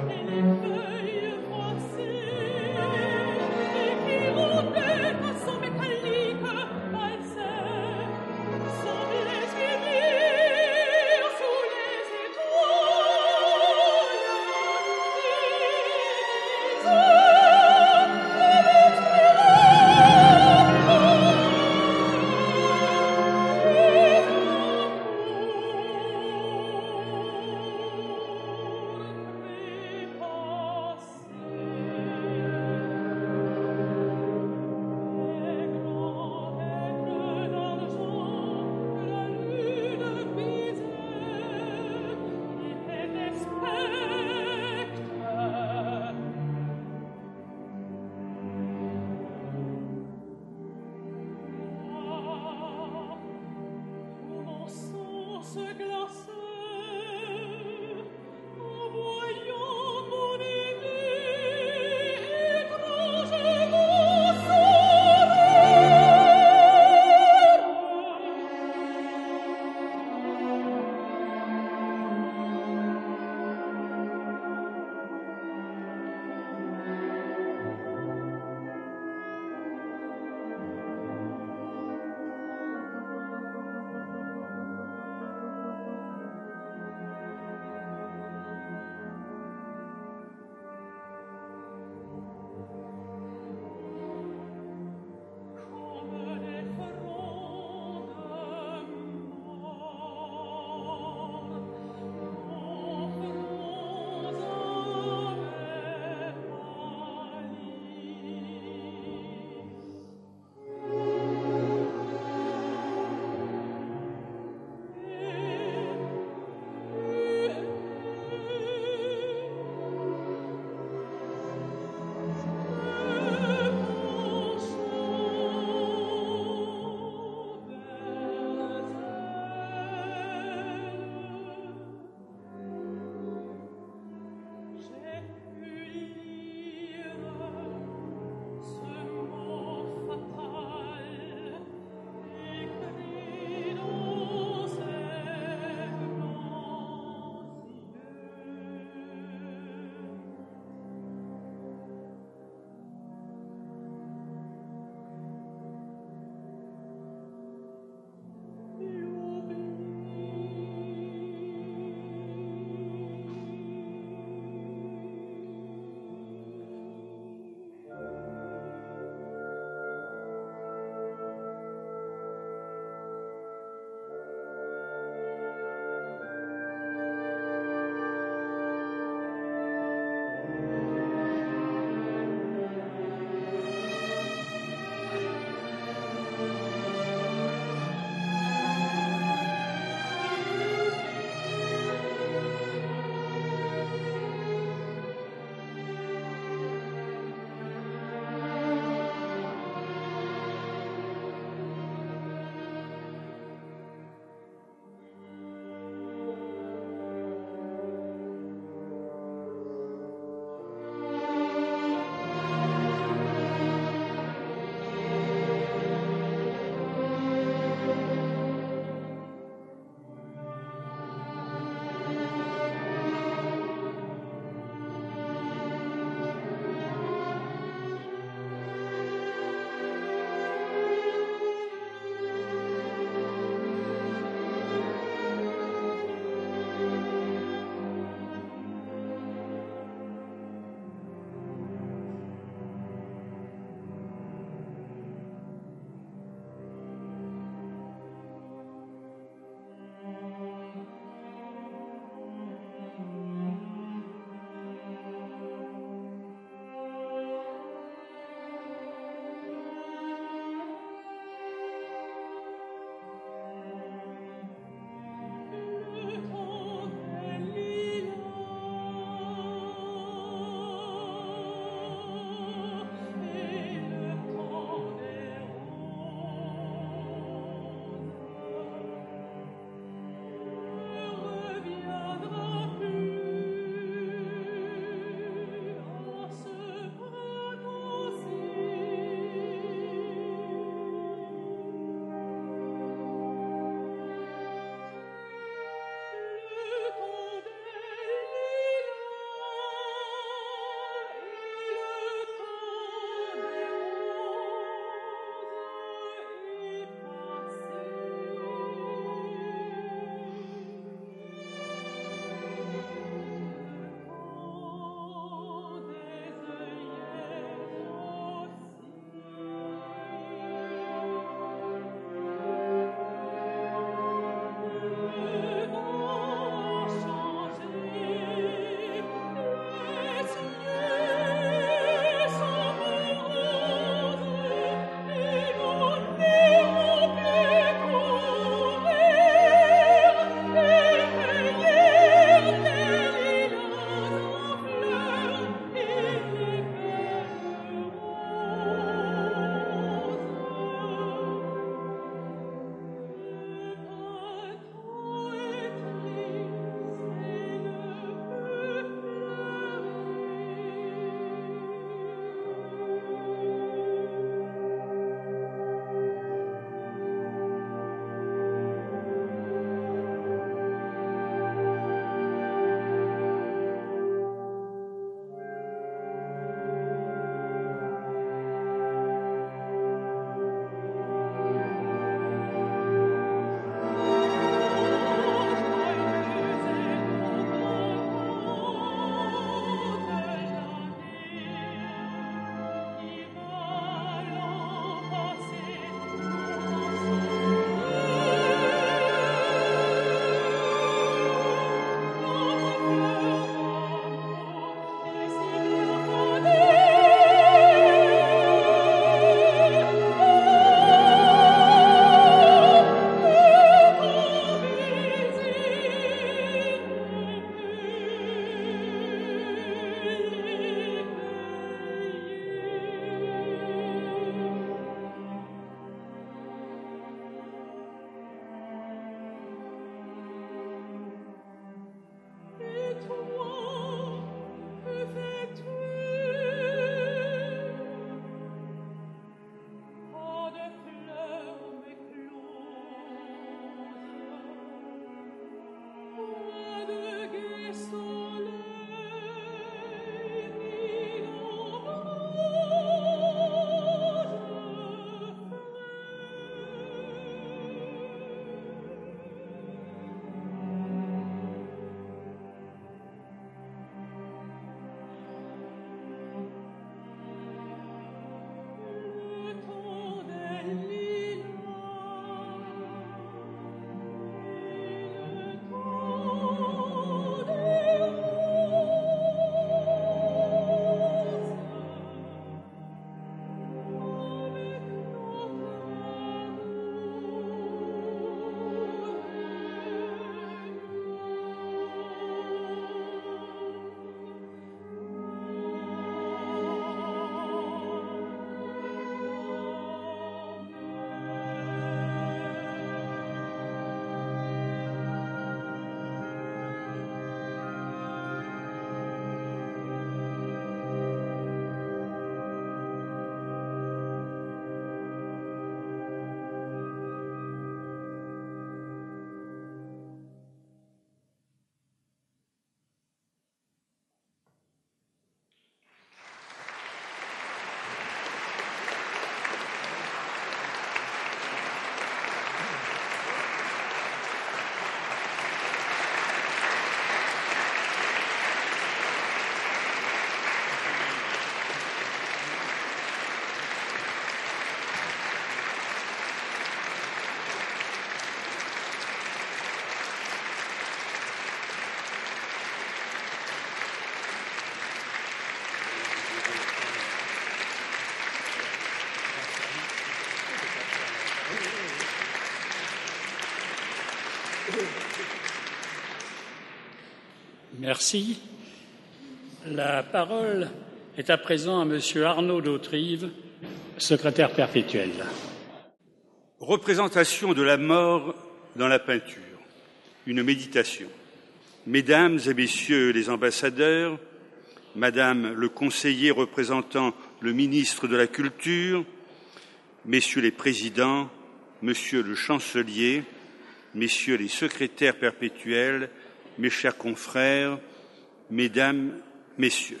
Merci. La parole est à présent à Monsieur Arnaud d'Autrive, secrétaire perpétuel. Représentation de la mort dans la peinture. Une méditation. Mesdames et messieurs les ambassadeurs, Madame le conseiller représentant le ministre de la Culture, Messieurs les présidents, Monsieur le chancelier, Messieurs les secrétaires perpétuels, mes chers confrères, Mesdames, Messieurs.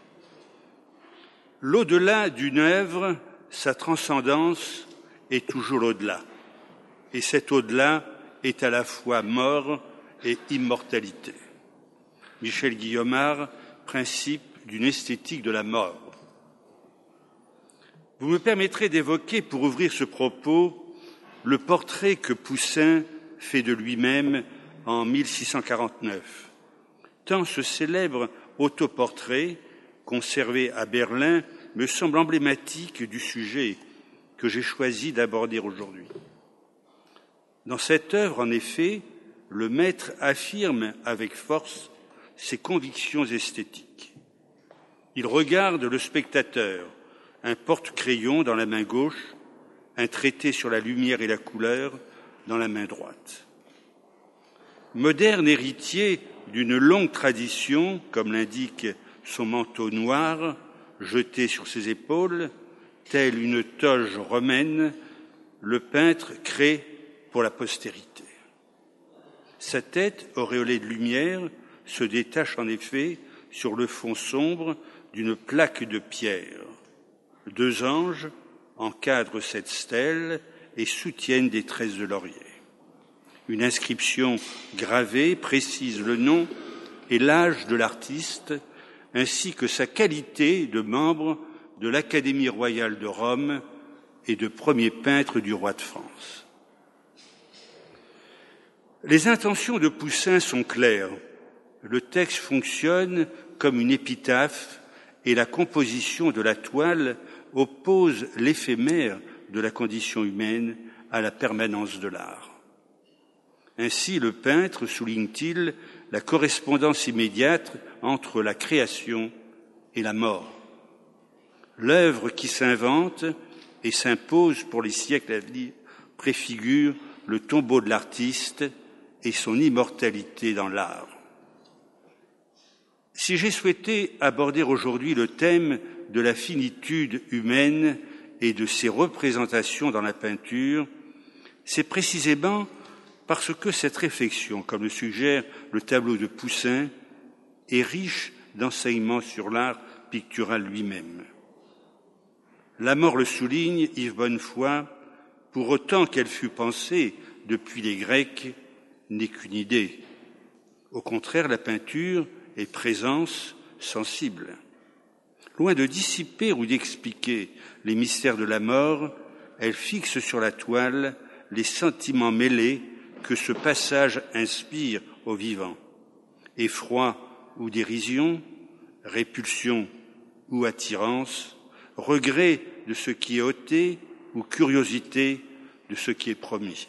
L'au-delà d'une œuvre, sa transcendance est toujours l'au-delà. Et cet au-delà est à la fois mort et immortalité. Michel Guillemard, Principe d'une esthétique de la mort. Vous me permettrez d'évoquer, pour ouvrir ce propos, le portrait que Poussin fait de lui-même en 1649. Tant ce célèbre autoportrait, conservé à Berlin, me semble emblématique du sujet que j'ai choisi d'aborder aujourd'hui. Dans cette œuvre, en effet, le maître affirme avec force ses convictions esthétiques. Il regarde le spectateur, un porte-crayon dans la main gauche, un traité sur la lumière et la couleur dans la main droite. Moderne héritier d'une longue tradition, comme l'indique son manteau noir, jeté sur ses épaules, telle une toge romaine, le peintre crée pour la postérité. Sa tête, auréolée de lumière, se détache en effet sur le fond sombre d'une plaque de pierre. Deux anges encadrent cette stèle et soutiennent des tresses de laurier. Une inscription gravée précise le nom et l'âge de l'artiste, ainsi que sa qualité de membre de l'Académie royale de Rome et de premier peintre du roi de France. Les intentions de Poussin sont claires. Le texte fonctionne comme une épitaphe et la composition de la toile oppose l'éphémère de la condition humaine à la permanence de l'art. Ainsi, le peintre souligne-t-il la correspondance immédiate entre la création et la mort. L'œuvre qui s'invente et s'impose pour les siècles à venir préfigure le tombeau de l'artiste et son immortalité dans l'art. Si j'ai souhaité aborder aujourd'hui le thème de la finitude humaine et de ses représentations dans la peinture, c'est précisément parce que cette réflexion, comme le suggère le tableau de Poussin, est riche d'enseignements sur l'art pictural lui-même. La mort le souligne, Yves Bonnefoy, pour autant qu'elle fut pensée depuis les Grecs, n'est qu'une idée. Au contraire, la peinture est présence sensible. Loin de dissiper ou d'expliquer les mystères de la mort, elle fixe sur la toile les sentiments mêlés que ce passage inspire aux vivants. Effroi ou dérision, répulsion ou attirance, regret de ce qui est ôté ou curiosité de ce qui est promis.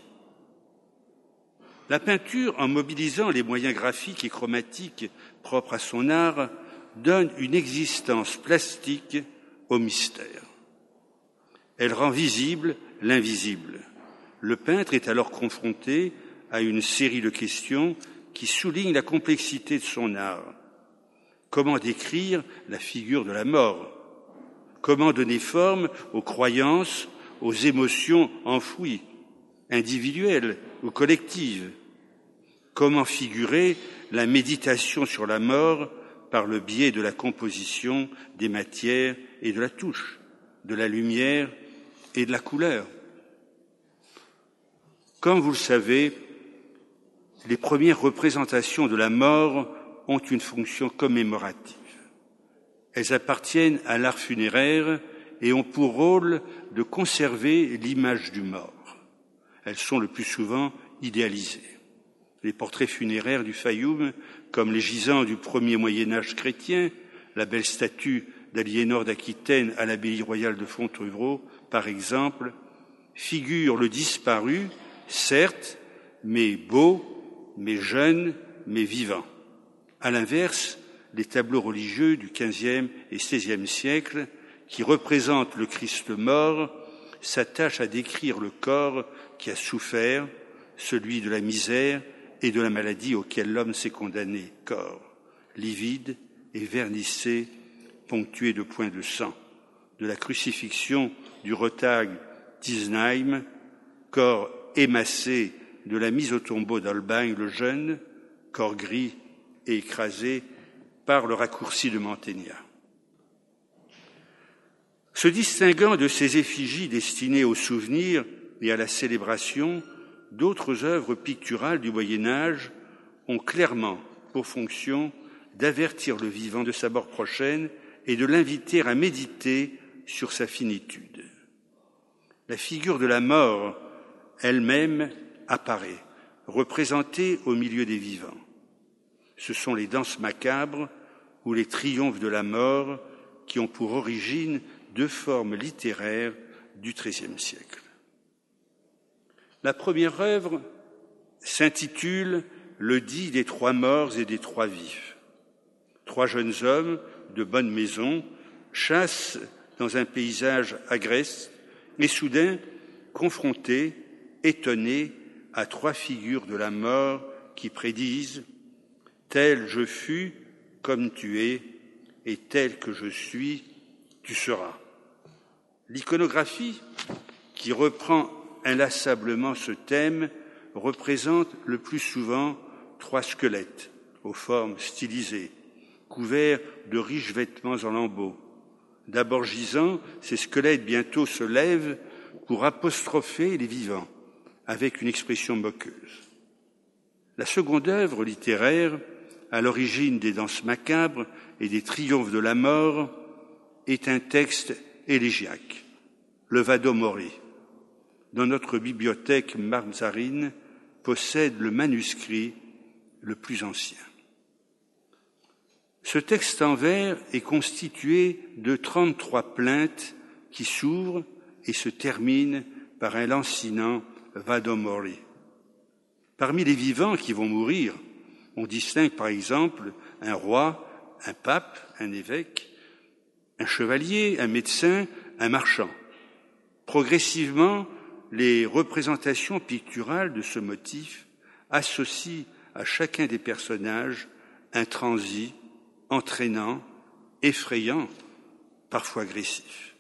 La peinture, en mobilisant les moyens graphiques et chromatiques propres à son art, donne une existence plastique au mystère. Elle rend visible l'invisible. Le peintre est alors confronté à une série de questions qui soulignent la complexité de son art. Comment décrire la figure de la mort ? Comment donner forme aux croyances, aux émotions enfouies, individuelles ou collectives ? Comment figurer la méditation sur la mort par le biais de la composition des matières et de la touche, de la lumière et de la couleur ? Comme vous le savez, les premières représentations de la mort ont une fonction commémorative. Elles appartiennent à l'art funéraire et ont pour rôle de conserver l'image du mort. Elles sont le plus souvent idéalisées. Les portraits funéraires du Fayoum, comme les gisants du premier Moyen-Âge chrétien, la belle statue d'Aliénor d'Aquitaine à l'abbaye royale de Fontevraud, par exemple, figurent le disparu, certes, mais beau, mais jeune, mais vivant. À l'inverse, les tableaux religieux du XVe et XVIe siècle, qui représentent le Christ mort, s'attachent à décrire le corps qui a souffert, celui de la misère et de la maladie auquel l'homme s'est condamné, corps livide et vernissé, ponctué de points de sang, de la crucifixion du Retag d'Isnheim, corps émassé de la mise au tombeau d'Holbein le Jeune, corps gris et écrasé par le raccourci de Mantegna. Se distinguant de ces effigies destinées au souvenir et à la célébration, d'autres œuvres picturales du Moyen-Âge ont clairement pour fonction d'avertir le vivant de sa mort prochaine et de l'inviter à méditer sur sa finitude. La figure de la mort elle-même apparaît, représentée au milieu des vivants. Ce sont les danses macabres ou les triomphes de la mort qui ont pour origine deux formes littéraires du XIIIe siècle. La première œuvre s'intitule « Le dit des trois morts et des trois vifs ». Trois jeunes hommes de bonne maison chassent dans un paysage agreste et soudain confrontés, étonnés, à trois figures de la mort qui prédisent « Tel je fus, comme tu es, et tel que je suis, tu seras ». L'iconographie, qui reprend inlassablement ce thème, représente le plus souvent trois squelettes aux formes stylisées, couverts de riches vêtements en lambeaux. D'abord gisants, ces squelettes bientôt se lèvent pour apostropher les vivants avec une expression moqueuse. La seconde œuvre littéraire, à l'origine des danses macabres et des triomphes de la mort, est un texte élégiaque, le Vado Mori, dont notre bibliothèque Marzarine possède le manuscrit le plus ancien. Ce texte en vers est constitué de 33 plaintes qui s'ouvrent et se terminent par un lancinant Vado Mori. Parmi les vivants qui vont mourir, on distingue par exemple un roi, un pape, un évêque, un chevalier, un médecin, un marchand. Progressivement, les représentations picturales de ce motif associent à chacun des personnages un transi entraînant, effrayant, parfois agressif.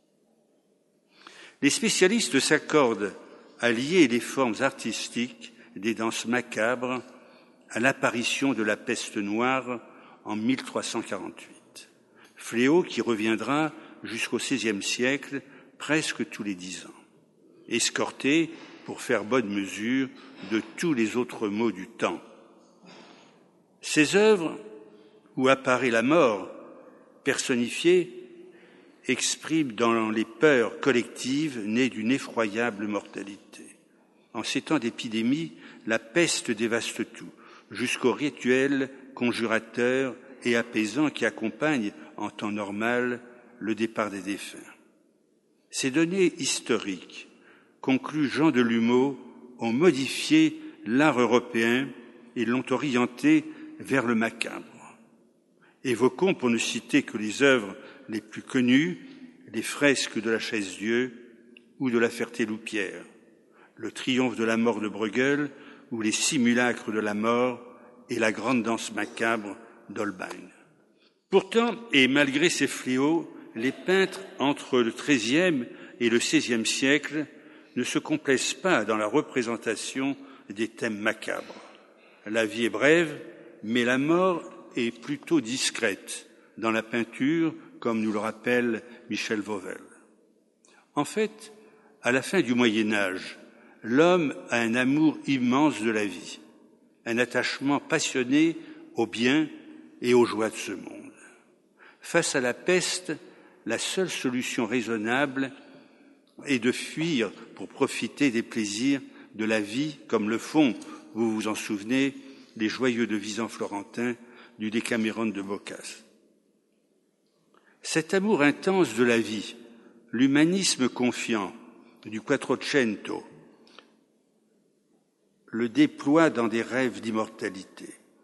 Les spécialistes s'accordent à lier les formes artistiques des danses macabres à l'apparition de la peste noire en 1348, fléau qui reviendra jusqu'au XVIe siècle presque tous les 10 ans, escorté, pour faire bonne mesure, de tous les autres maux du temps. Ces œuvres, où apparaît la mort personnifiée, expriment dans les peurs collectives nées d'une effroyable mortalité. En ces temps d'épidémie, la peste dévaste tout, jusqu'aux rituels conjurateurs et apaisants qui accompagnent en temps normal le départ des défunts. Ces données historiques, conclut Jean Delumeau, ont modifié l'art européen et l'ont orienté vers le macabre. Évoquons, pour ne citer que les œuvres les plus connues, les fresques de la Chaise-Dieu ou de la Ferté-Loupière, le triomphe de la mort de Bruegel ou les simulacres de la mort et la grande danse macabre d'Holbein. Pourtant, et malgré ces fléaux, les peintres entre le XIIIe et le XVIe siècle ne se complaisent pas dans la représentation des thèmes macabres. La vie est brève, mais la mort est plutôt discrète dans la peinture, comme nous le rappelle Michel Vauvel. En fait, à la fin du Moyen-Âge, l'homme a un amour immense de la vie, un attachement passionné au bien et aux joies de ce monde. Face à la peste, la seule solution raisonnable est de fuir pour profiter des plaisirs de la vie, comme le font, vous vous en souvenez, les joyeux devisants florentins du Décaméron de Boccace. Cet amour intense de la vie, l'humanisme confiant du Quattrocento, le déploie dans des rêves d'immortalité.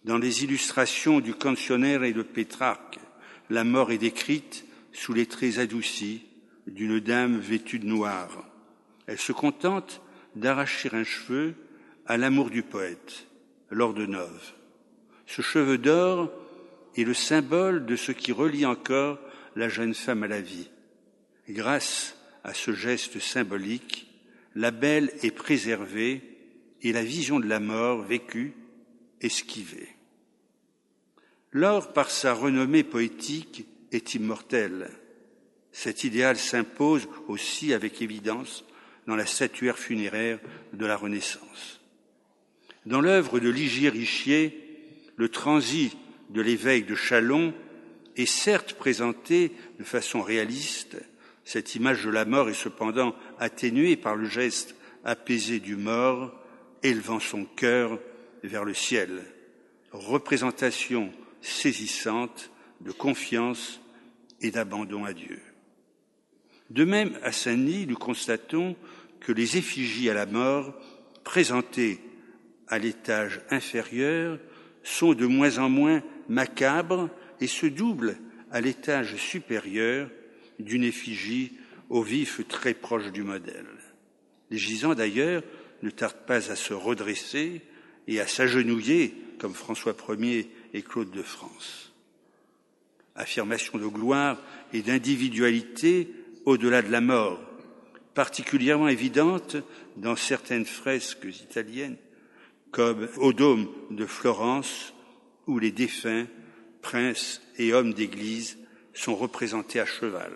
Dans les illustrations du Canzoniere et de Pétrarque, la mort est décrite sous les traits adoucis d'une dame vêtue de noir. Elle se contente d'arracher un cheveu à l'amour du poète, lors de noces. Ce cheveu d'or est le symbole de ce qui relie encore la jeune femme à la vie. Grâce à ce geste symbolique, la belle est préservée et la vision de la mort vécue, esquivée. L'or, par sa renommée poétique, est immortel. Cet idéal s'impose aussi avec évidence dans la statuaire funéraire de la Renaissance. Dans l'œuvre de Ligier Richier, le transit de l'évêque de Châlons est certes présenté de façon réaliste. Cette image de la mort est cependant atténuée par le geste apaisé du mort, élevant son cœur vers le ciel. Représentation saisissante de confiance et d'abandon à Dieu. De même, à Saint-Denis, nous constatons que les effigies à la mort présentées à l'étage inférieur sont de moins en moins macabres et se doublent à l'étage supérieur d'une effigie au vif très proche du modèle. Les gisants, d'ailleurs, ne tardent pas à se redresser et à s'agenouiller, comme François Ier et Claude de France. Affirmation de gloire et d'individualité au-delà de la mort, particulièrement évidente dans certaines fresques italiennes, comme au Dôme de Florence, où les défunts, princes et hommes d'église, sont représentés à cheval.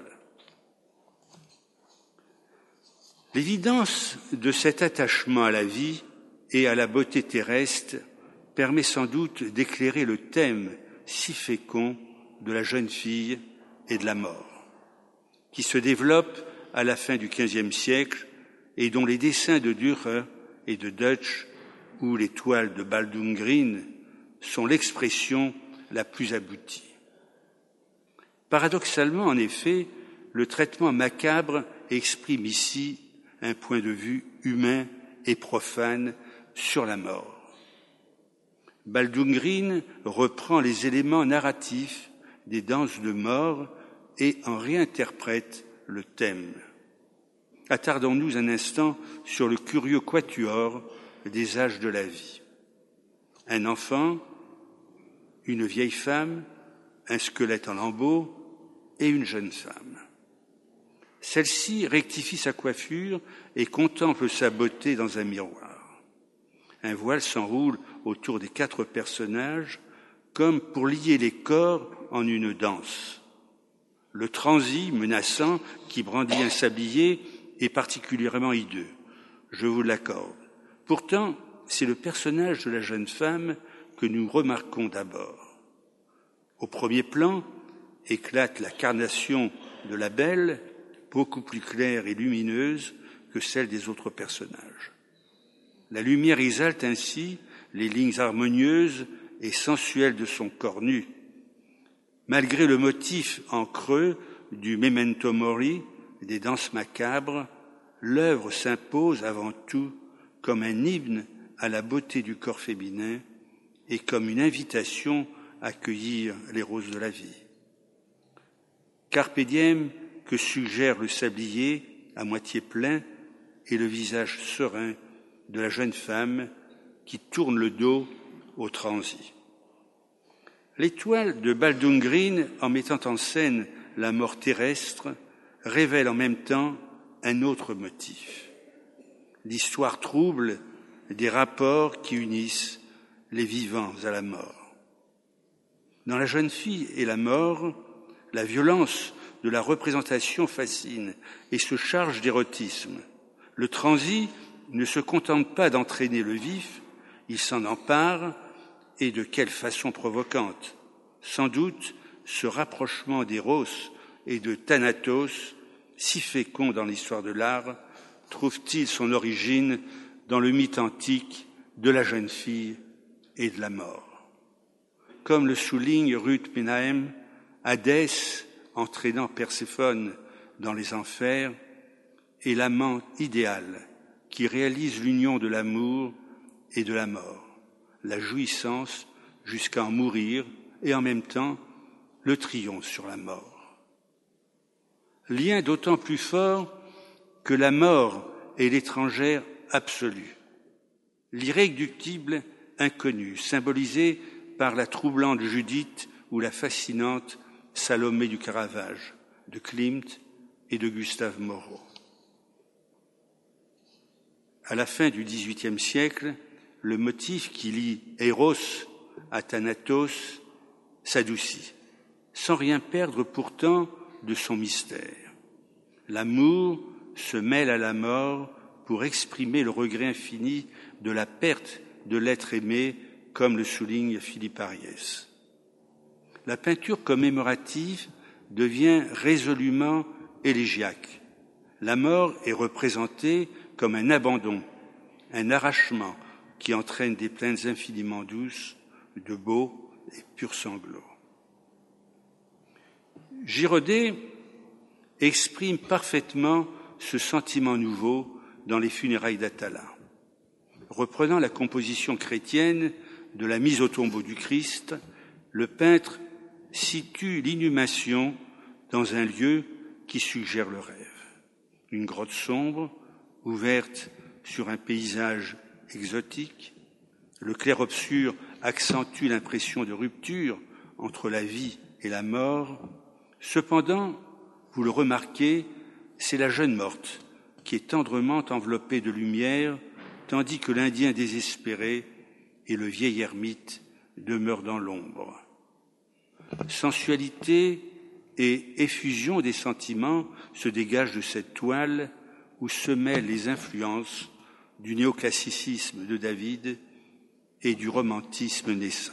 L'évidence de cet attachement à la vie et à la beauté terrestre permet sans doute d'éclairer le thème si fécond de la jeune fille et de la mort, qui se développe à la fin du XVe siècle et dont les dessins de Dürer et de Deutsch ou les toiles de Baldung-Green sont l'expression la plus aboutie. Paradoxalement, en effet, le traitement macabre exprime ici un point de vue humain et profane sur la mort. Baldung-Green reprend les éléments narratifs des danses de mort et en réinterprète le thème. Attardons-nous un instant sur le curieux quatuor des âges de la vie. Un enfant, une vieille femme, un squelette en lambeaux et une jeune femme. Celle-ci rectifie sa coiffure et contemple sa beauté dans un miroir. Un voile s'enroule autour des 4 personnages comme pour lier les corps en une danse. Le transi menaçant qui brandit un sablier est particulièrement hideux, je vous l'accorde. Pourtant, c'est le personnage de la jeune femme que nous remarquons d'abord. Au premier plan éclate la carnation de la belle, beaucoup plus claire et lumineuse que celle des autres personnages. La lumière exalte ainsi les lignes harmonieuses et sensuelles de son corps nu. Malgré le motif en creux du memento mori, des danses macabres, l'œuvre s'impose avant tout comme un hymne à la beauté du corps féminin et comme une invitation à accueillir les roses de la vie. Carpe diem que suggère le sablier à moitié plein et le visage serein de la jeune femme qui tourne le dos au transi. L'étoile de Baldung-Green, en mettant en scène la mort terrestre, révèle en même temps un autre motif. L'histoire trouble des rapports qui unissent les vivants à la mort. Dans La jeune fille et la mort, la violence de la représentation fascine et se charge d'érotisme. Le transi ne se contente pas d'entraîner le vif, il s'en empare, et de quelle façon provocante. Sans doute, ce rapprochement d'Éros et de Thanatos, si fécond dans l'histoire de l'art, trouve-t-il son origine dans le mythe antique de la jeune fille et de la mort. Comme le souligne Ruth Menahem, Hadès, entraînant Perséphone dans les enfers, est l'amant idéal qui réalise l'union de l'amour et de la mort, la jouissance jusqu'à en mourir, et en même temps le triomphe sur la mort. Lien d'autant plus fort que la mort est l'étrangère absolue, l'irréductible inconnue, symbolisée par la troublante Judith ou la fascinante Salomé du Caravage de Klimt et de Gustave Moreau. À la fin du XVIIIe siècle, le motif qui lie Eros à Thanatos s'adoucit, sans rien perdre pourtant de son mystère. L'amour se mêle à la mort pour exprimer le regret infini de la perte de l'être aimé, comme le souligne Philippe Ariès. La peinture commémorative devient résolument élégiaque. La mort est représentée comme un abandon, un arrachement qui entraîne des plaintes infiniment douces, de beaux et purs sanglots. Girodet exprime parfaitement ce sentiment nouveau dans les funérailles d'Atala. Reprenant la composition chrétienne de la mise au tombeau du Christ, le peintre situe l'inhumation dans un lieu qui suggère le rêve. Une grotte sombre, ouverte sur un paysage exotique, le clair-obscur accentue l'impression de rupture entre la vie et la mort. Cependant, vous le remarquez, c'est la jeune morte qui est tendrement enveloppée de lumière, tandis que l'Indien désespéré et le vieil ermite demeurent dans l'ombre. Sensualité et effusion des sentiments se dégagent de cette toile où se mêlent les influences du néoclassicisme de David et du romantisme naissant.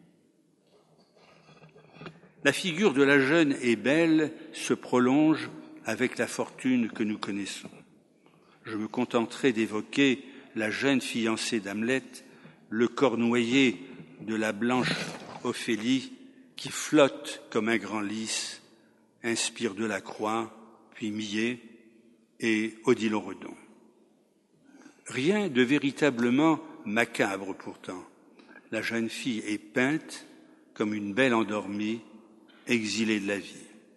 La figure de la jeune et belle se prolonge avec la fortune que nous connaissons. Je me contenterai d'évoquer la jeune fiancée d'Hamlet, le corps noyé de la blanche Ophélie qui flotte comme un grand lys, inspire Delacroix, puis Millet et Odilon Redon. Rien de véritablement macabre pourtant. La jeune fille est peinte comme une belle endormie, exilée de la vie.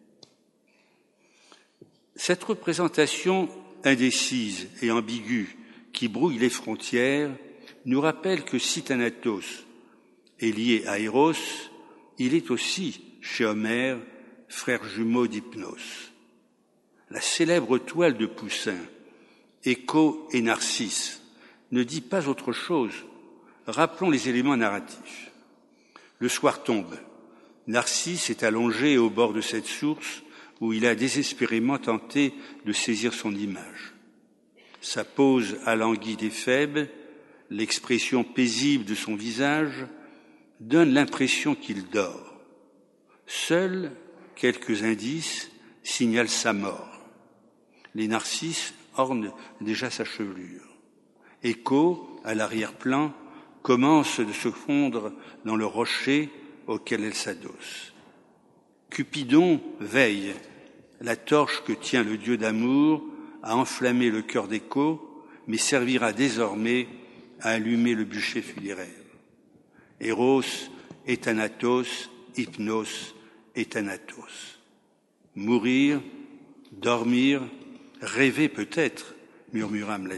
Cette représentation indécise et ambiguë qui brouille les frontières nous rappelle que si Thanatos est lié à Eros, il est aussi, chez Homère, frère jumeau d'Hypnos. La célèbre toile de Poussin, Écho et Narcisse, ne dit pas autre chose. Rappelons les éléments narratifs. Le soir tombe. Narcisse est allongé au bord de cette source où il a désespérément tenté de saisir son image. Sa pose alanguie d'Éphèbe, l'expression paisible de son visage, donne l'impression qu'il dort. Seuls quelques indices signalent sa mort. Les narcisses ornent déjà sa chevelure. Écho, à l'arrière-plan, commence de se fondre dans le rocher auquel elle s'adosse. Cupidon veille. La torche que tient le dieu d'amour a enflammé le cœur d'Écho, mais servira désormais à allumer le bûcher funéraire. Eros et Thanatos, Hypnos et Thanatos. Mourir, dormir, rêver peut-être, murmura Hamlet.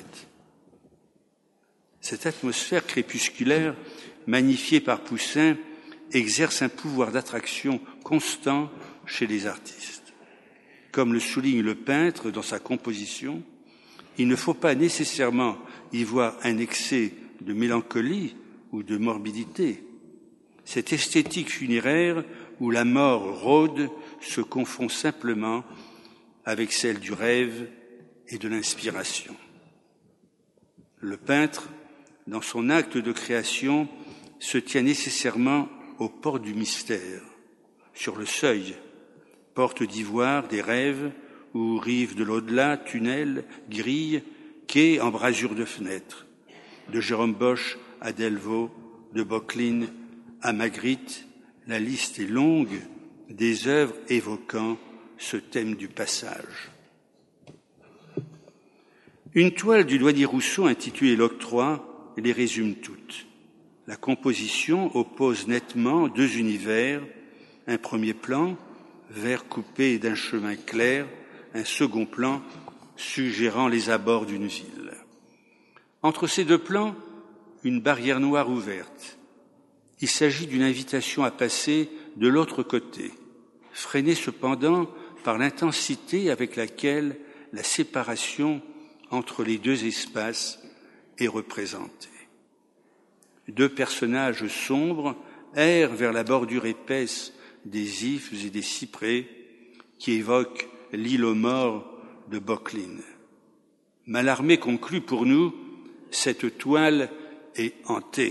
Cette atmosphère crépusculaire, magnifiée par Poussin, exerce un pouvoir d'attraction constant chez les artistes. Comme le souligne le peintre dans sa composition, il ne faut pas nécessairement y voir un excès de mélancolie ou de morbidité. Cette esthétique funéraire où la mort rôde se confond simplement avec celle du rêve et de l'inspiration. Le peintre, dans son acte de création, se tient nécessairement aux portes du mystère, sur le seuil, porte d'ivoire des rêves ou rive de l'au-delà, tunnel, grille, quai, embrasure de fenêtre. De Jérôme Bosch à Delvaux, de Bocqueline à Magritte, la liste est longue des œuvres évoquant ce thème du passage. Une toile du douanier Rousseau intitulée L'Octroi les résume toutes. La composition oppose nettement deux univers, un premier plan, vert coupé d'un chemin clair, un second plan suggérant les abords d'une ville. Entre ces deux plans, une barrière noire ouverte. Il s'agit d'une invitation à passer de l'autre côté, freinée cependant par l'intensité avec laquelle la séparation entre les deux espaces est représentée. Deux personnages sombres errent vers la bordure épaisse des ifs et des cyprès qui évoquent l'île aux morts de Böcklin. Mallarmé conclut pour nous, cette toile est hantée.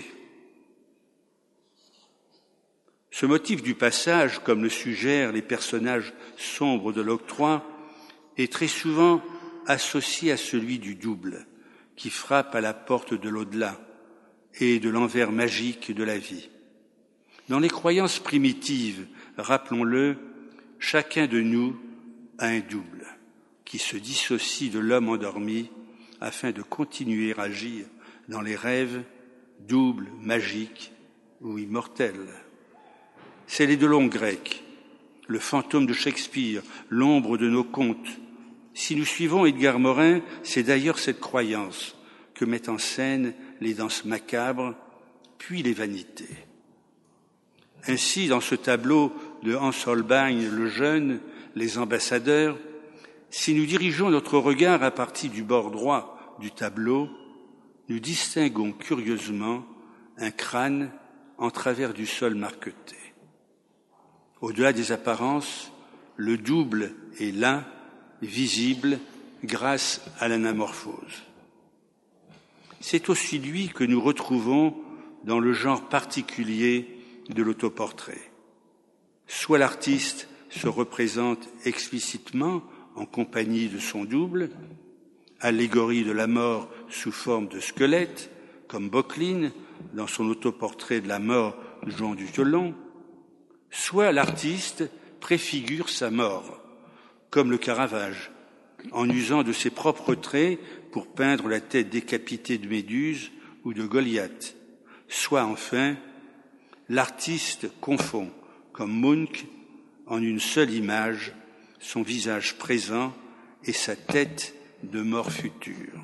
Ce motif du passage, comme le suggèrent les personnages sombres de l'octroi, est très souvent associé à celui du double, qui frappe à la porte de l'au-delà et de l'envers magique de la vie. Dans les croyances primitives, rappelons-le, chacun de nous a un double qui se dissocie de l'homme endormi afin de continuer à agir dans les rêves, double, magique ou immortel. C'est les deux longs grecs, le fantôme de Shakespeare, l'ombre de nos contes. Si nous suivons Edgar Morin, c'est d'ailleurs cette croyance que mettent en scène les danses macabres, puis les vanités. Ainsi, dans ce tableau de Hans Holbein le Jeune, Les Ambassadeurs, si nous dirigeons notre regard à partir du bord droit du tableau, nous distinguons curieusement un crâne en travers du sol marqueté. Au-delà des apparences, le double est là, visible, grâce à l'anamorphose. C'est aussi lui que nous retrouvons dans le genre particulier de l'autoportrait. Soit l'artiste se représente explicitement en compagnie de son double, allégorie de la mort sous forme de squelette, comme Böcklin dans son autoportrait de la mort jouant du violon, soit l'artiste préfigure sa mort, comme le Caravage, en usant de ses propres traits pour peindre la tête décapitée de Méduse ou de Goliath, soit enfin l'artiste confond, comme Munch, en une seule image, son visage présent et sa tête de mort future.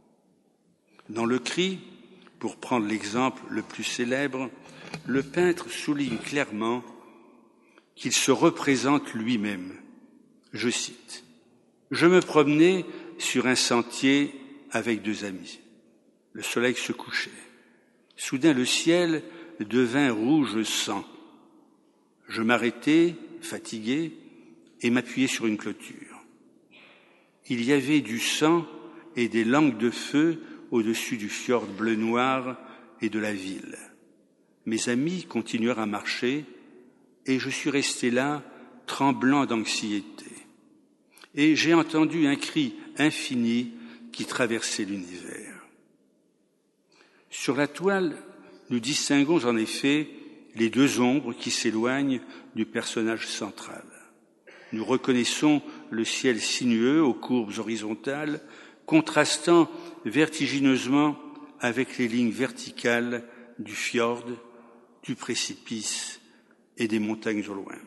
Dans le Cri, pour prendre l'exemple le plus célèbre, le peintre souligne clairement qu'il se représente lui-même. Je cite, « Je me promenais sur un sentier avec deux amis. Le soleil se couchait. Soudain, le ciel devint rouge sang. Je m'arrêtai, fatigué, et m'appuyai sur une clôture. Il y avait du sang et des langues de feu au-dessus du fjord bleu-noir et de la ville. Mes amis continuèrent à marcher, et je suis resté là, tremblant d'anxiété. Et j'ai entendu un cri infini qui traversait l'univers. » Sur la toile, nous distinguons en effet les deux ombres qui s'éloignent du personnage central. Nous reconnaissons le ciel sinueux aux courbes horizontales, contrastant vertigineusement avec les lignes verticales du fjord, du précipice et des montagnes au loin.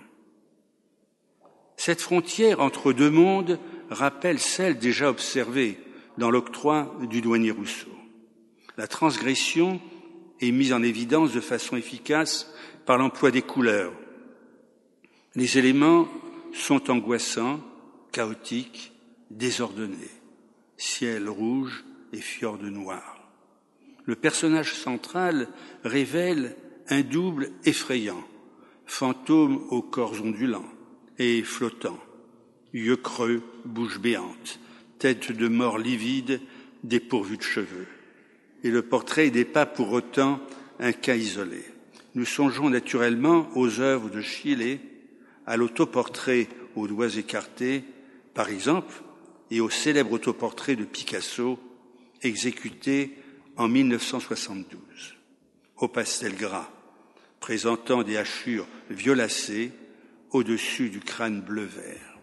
Cette frontière entre deux mondes rappelle celle déjà observée dans l'octroi du douanier Rousseau. La transgression est mise en évidence de façon efficace par l'emploi des couleurs. Les éléments sont angoissants, chaotiques, désordonnés. Ciel rouge et fjord noir. Le personnage central révèle un double effrayant, fantôme aux corps ondulants et flottants, yeux creux, bouche béante, tête de mort livide, dépourvue de cheveux. Et le portrait n'est pas pour autant un cas isolé. Nous songeons naturellement aux œuvres de Schiele, à l'autoportrait aux doigts écartés, par exemple, et au célèbre autoportrait de Picasso, exécuté en 1972, au pastel gras, présentant des hachures violacées au-dessus du crâne bleu-vert.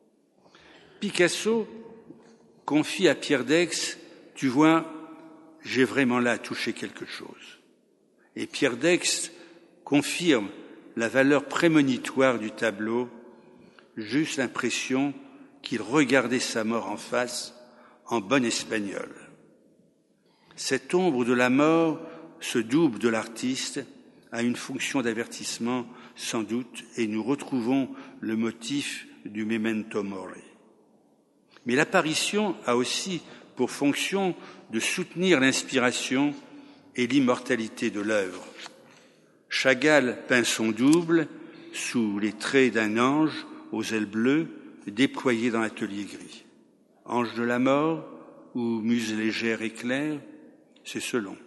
Picasso confie à Pierre Daix « Tu vois, j'ai vraiment là touché quelque chose. » Et Pierre d'Aix confirme la valeur prémonitoire du tableau, juste l'impression qu'il regardait sa mort en face en bon espagnol. Cette ombre de la mort, ce double de l'artiste, a une fonction d'avertissement sans doute, et nous retrouvons le motif du memento mori. Mais l'apparition a aussi pour fonction de soutenir l'inspiration et l'immortalité de l'œuvre. Chagall peint son double sous les traits d'un ange aux ailes bleues déployé dans l'atelier gris. Ange de la mort ou muse légère et claire, c'est selon.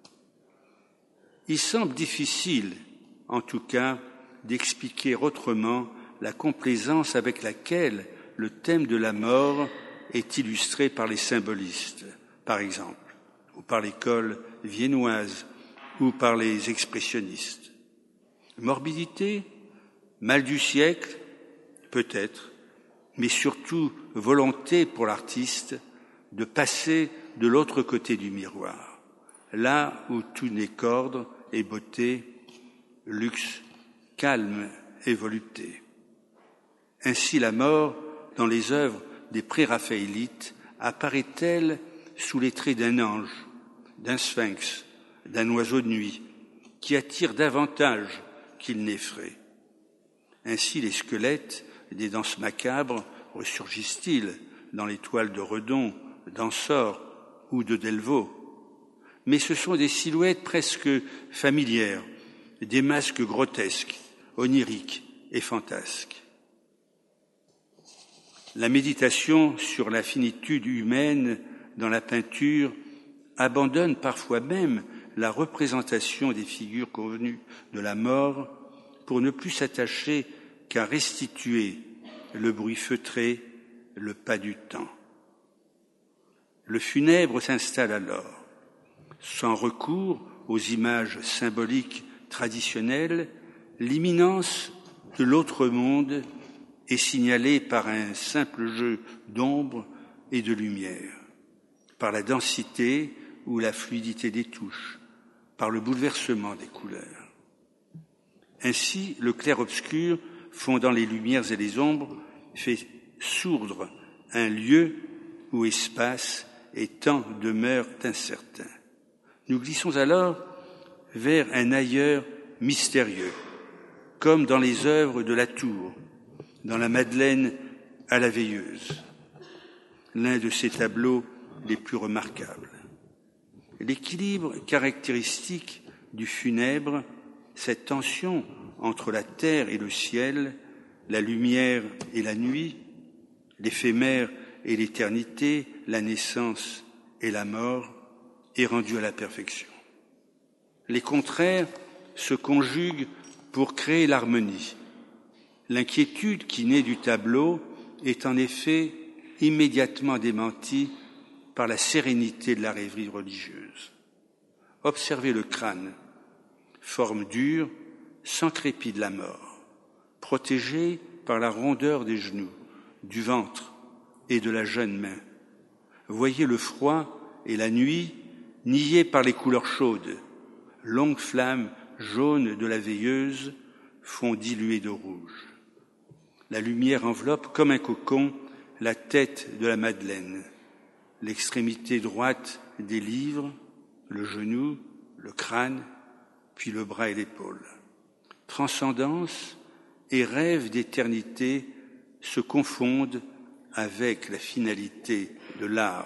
Il semble difficile, en tout cas, d'expliquer autrement la complaisance avec laquelle le thème de la mort est illustré par les symbolistes, par exemple, ou par l'école viennoise, ou par les expressionnistes. Morbidité, mal du siècle, peut-être, mais surtout volonté pour l'artiste de passer de l'autre côté du miroir, là où tout n'est qu'ordre et beauté, luxe, calme et volupté. Ainsi la mort, dans les œuvres des pré-raphaélites, apparaît-elle sous les traits d'un ange, d'un sphinx, d'un oiseau de nuit, qui attire davantage qu'il n'effraie. Ainsi les squelettes des danses macabres ressurgissent-ils dans les toiles de Redon, d'Ensor ou de Delvaux. Mais ce sont des silhouettes presque familières, des masques grotesques, oniriques et fantasques. La méditation sur la finitude humaine dans la peinture abandonne parfois même la représentation des figures convenues de la mort pour ne plus s'attacher qu'à restituer le bruit feutré, le pas du temps. Le funèbre s'installe alors, sans recours aux images symboliques traditionnelles, l'imminence de l'autre monde est signalée par un simple jeu d'ombre et de lumière, par la densité ou la fluidité des touches, par le bouleversement des couleurs. Ainsi, le clair-obscur, fondant les lumières et les ombres, fait sourdre un lieu où espace et temps demeurent incertains. Nous glissons alors vers un ailleurs mystérieux, comme dans les œuvres de Latour, dans la Madeleine à la Veilleuse, l'un de ses tableaux les plus remarquables. L'équilibre caractéristique du funèbre, cette tension entre la terre et le ciel, la lumière et la nuit, l'éphémère et l'éternité, la naissance et la mort, est rendue à la perfection. Les contraires se conjuguent pour créer l'harmonie. L'inquiétude qui naît du tableau est en effet immédiatement démentie par la sérénité de la rêverie religieuse. Observez le crâne, forme dure, sans crépi de la mort, protégé par la rondeur des genoux, du ventre et de la jeune main. Voyez le froid et la nuit niés par les couleurs chaudes. Longues flammes jaunes de la veilleuse font diluer de rouge. La lumière enveloppe comme un cocon la tête de la Madeleine, l'extrémité droite des livres, le genou, le crâne, puis le bras et l'épaule. Transcendance et rêve d'éternité se confondent avec la finalité de l'art.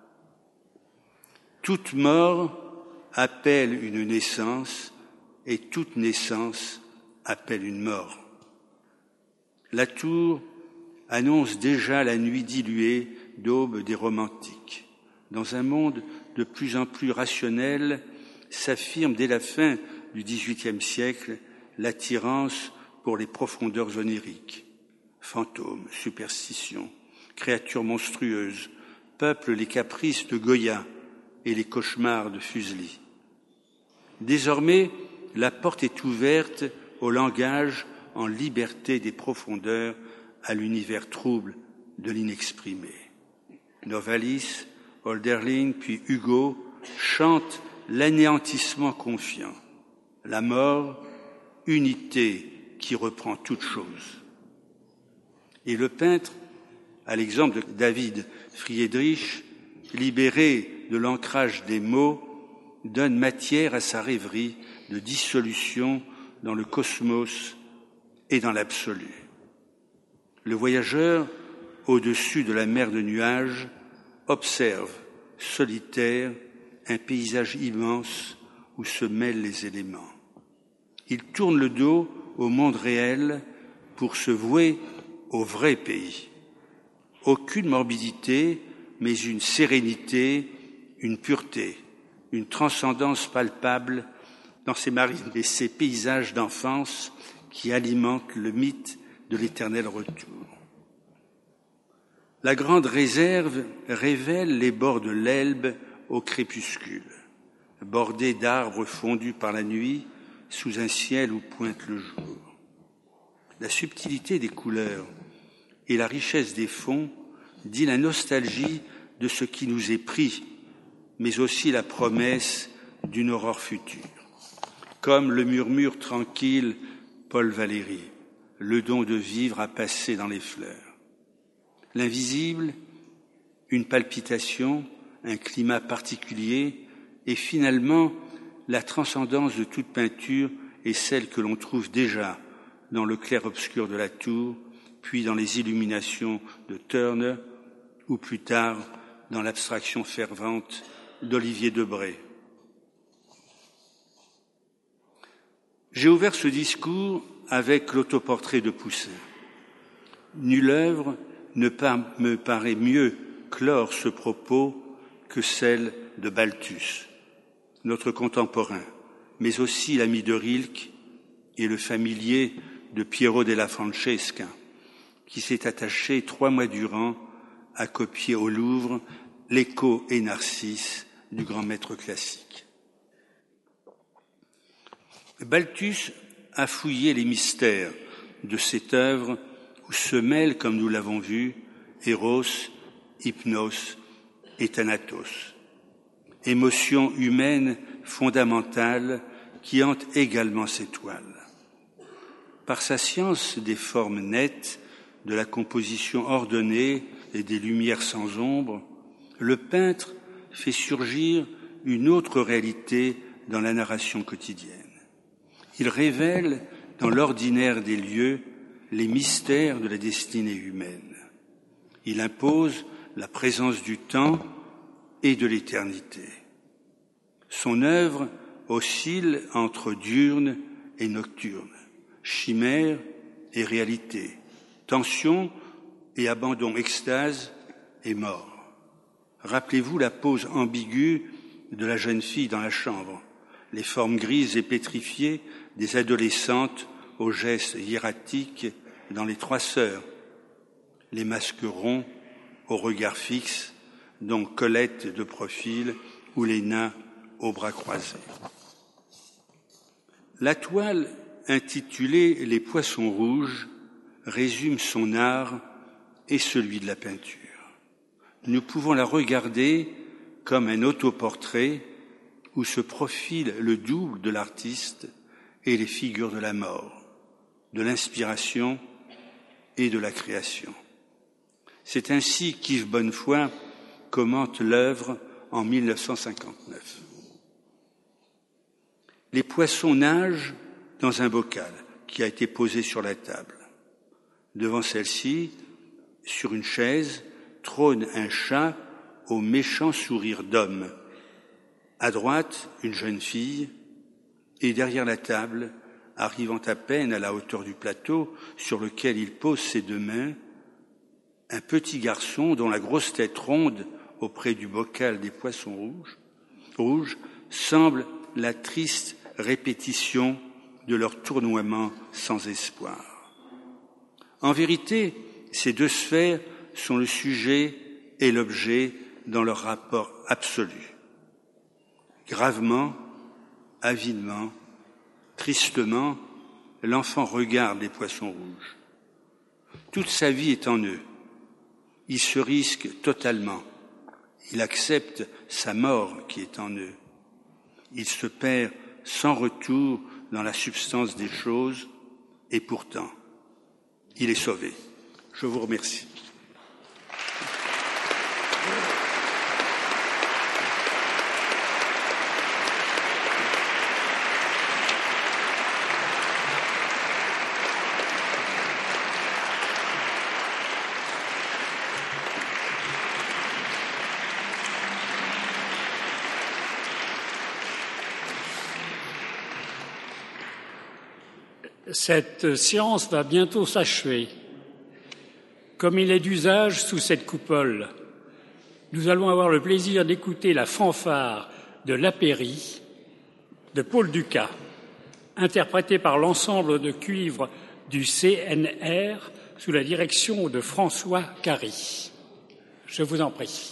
Toute mort appelle une naissance et toute naissance appelle une mort. Latour annonce déjà la nuit diluée d'aube des romantiques. Dans un monde de plus en plus rationnel, s'affirme dès la fin du XVIIIe siècle l'attirance pour les profondeurs oniriques. Fantômes, superstitions, créatures monstrueuses peuplent les caprices de Goya et les cauchemars de Fuseli. Désormais, la porte est ouverte au langage en liberté des profondeurs, à l'univers trouble de l'inexprimé. Novalis, Hölderlin, puis Hugo chantent l'anéantissement confiant. la mort, unité qui reprend toute chose. Et le peintre, à l'exemple de David Friedrich, libéré de l'ancrage des mots, donne matière à sa rêverie de dissolution dans le cosmos et dans l'absolu. Le voyageur, au-dessus de la mer de nuages, observe, solitaire, un paysage immense où se mêlent les éléments. Il tourne le dos au monde réel pour se vouer au vrai pays. Aucune morbidité, mais une sérénité, une pureté, une transcendance palpable dans ces marines et ces paysages d'enfance qui alimentent le mythe de l'éternel retour. La grande réserve révèle les bords de l'Elbe au crépuscule, bordés d'arbres fondus par la nuit sous un ciel où pointe le jour. La subtilité des couleurs et la richesse des fonds dit la nostalgie de ce qui nous est pris, mais aussi la promesse d'une aurore future. Comme le murmure tranquille Paul Valéry, le don de vivre a passé dans les fleurs. L'invisible, une palpitation, un climat particulier, et finalement la transcendance de toute peinture est celle que l'on trouve déjà dans le clair-obscur de la tour, puis dans les illuminations de Turner, ou plus tard dans l'abstraction fervente d'Olivier Debré. J'ai ouvert ce discours avec l'autoportrait de Poussin. Nulle œuvre ne me paraît mieux clore ce propos que celle de Balthus, notre contemporain, mais aussi l'ami de Rilke et le familier de Piero della Francesca, qui s'est attaché 3 mois durant à copier au Louvre l'Écho et Narcisse du grand maître classique. Balthus a fouillé les mystères de cette œuvre où se mêlent, comme nous l'avons vu, Eros, Hypnos et Thanatos. Émotion humaine fondamentale qui hante également ces toiles. Par sa science des formes nettes, de la composition ordonnée et des lumières sans ombre, le peintre fait surgir une autre réalité dans la narration quotidienne. Il révèle dans l'ordinaire des lieux les mystères de la destinée humaine. Il impose la présence du temps et de l'éternité. Son œuvre oscille entre diurne et nocturne, chimère et réalité, tension et abandon, extase et mort. Rappelez-vous la pose ambiguë de la jeune fille dans la chambre, les formes grises et pétrifiées des adolescentes aux gestes hiératiques dans Les Trois Sœurs, les masques ronds au regard fixe, dont Colette de profil ou les nains aux bras croisés. La toile intitulée « Les Poissons rouges » résume son art et celui de la peinture. Nous pouvons la regarder comme un autoportrait où se profile le double de l'artiste et les figures de la mort, de l'inspiration et de la création. C'est ainsi qu'Yves Bonnefoy commente l'œuvre en 1959. Les poissons nagent dans un bocal qui a été posé sur la table. Devant celle-ci, sur une chaise, trône un chat au méchant sourire d'homme. À droite, une jeune fille, et derrière la table, arrivant à peine à la hauteur du plateau sur lequel il pose ses 2 mains, un petit garçon dont la grosse tête ronde auprès du bocal des poissons rouges semble la triste répétition de leur tournoiement sans espoir. En vérité, ces 2 sphères sont le sujet et l'objet dans leur rapport absolu. Gravement, avidement, tristement, l'enfant regarde les poissons rouges. Toute sa vie est en eux. Il se risque totalement. Il accepte sa mort qui est en eux. Il se perd sans retour dans la substance des choses, et pourtant, il est sauvé. Je vous remercie. Cette séance va bientôt s'achever. Comme il est d'usage sous cette coupole, nous allons avoir le plaisir d'écouter la fanfare de l'Apéry de Paul Dukas, interprétée par l'ensemble de cuivre du CNR sous la direction de François Carry. Je vous en prie.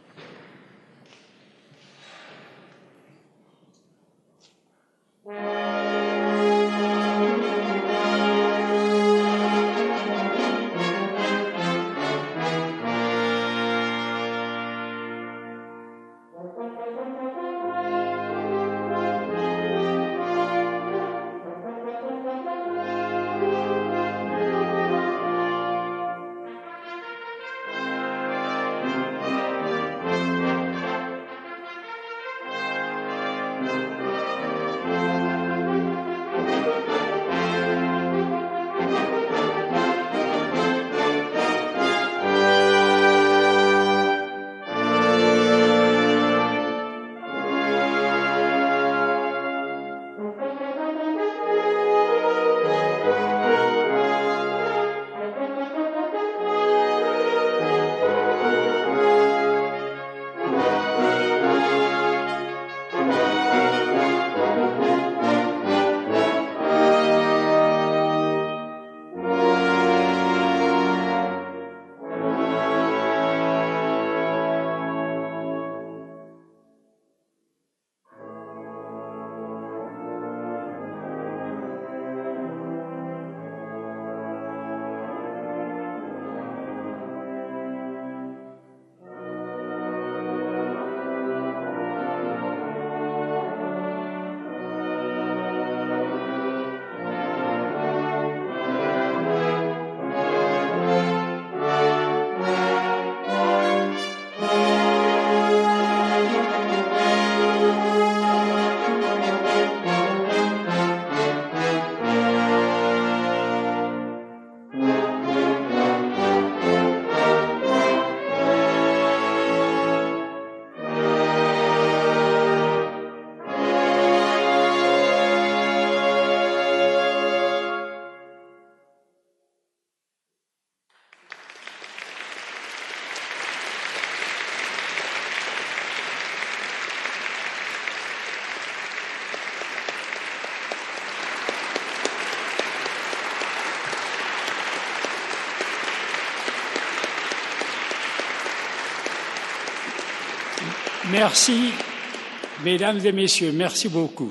Merci, mesdames et messieurs, merci beaucoup.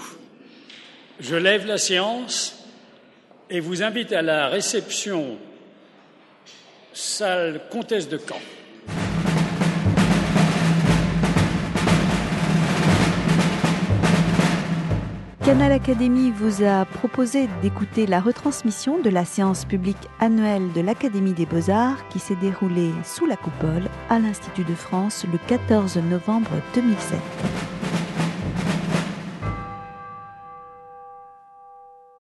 Je lève la séance et vous invite à la réception salle Comtesse de Caen. Canal Académie vous a proposé d'écouter la retransmission de la séance publique annuelle de l'Académie des Beaux-Arts qui s'est déroulée sous la coupole à l'Institut de France le 14 novembre 2007.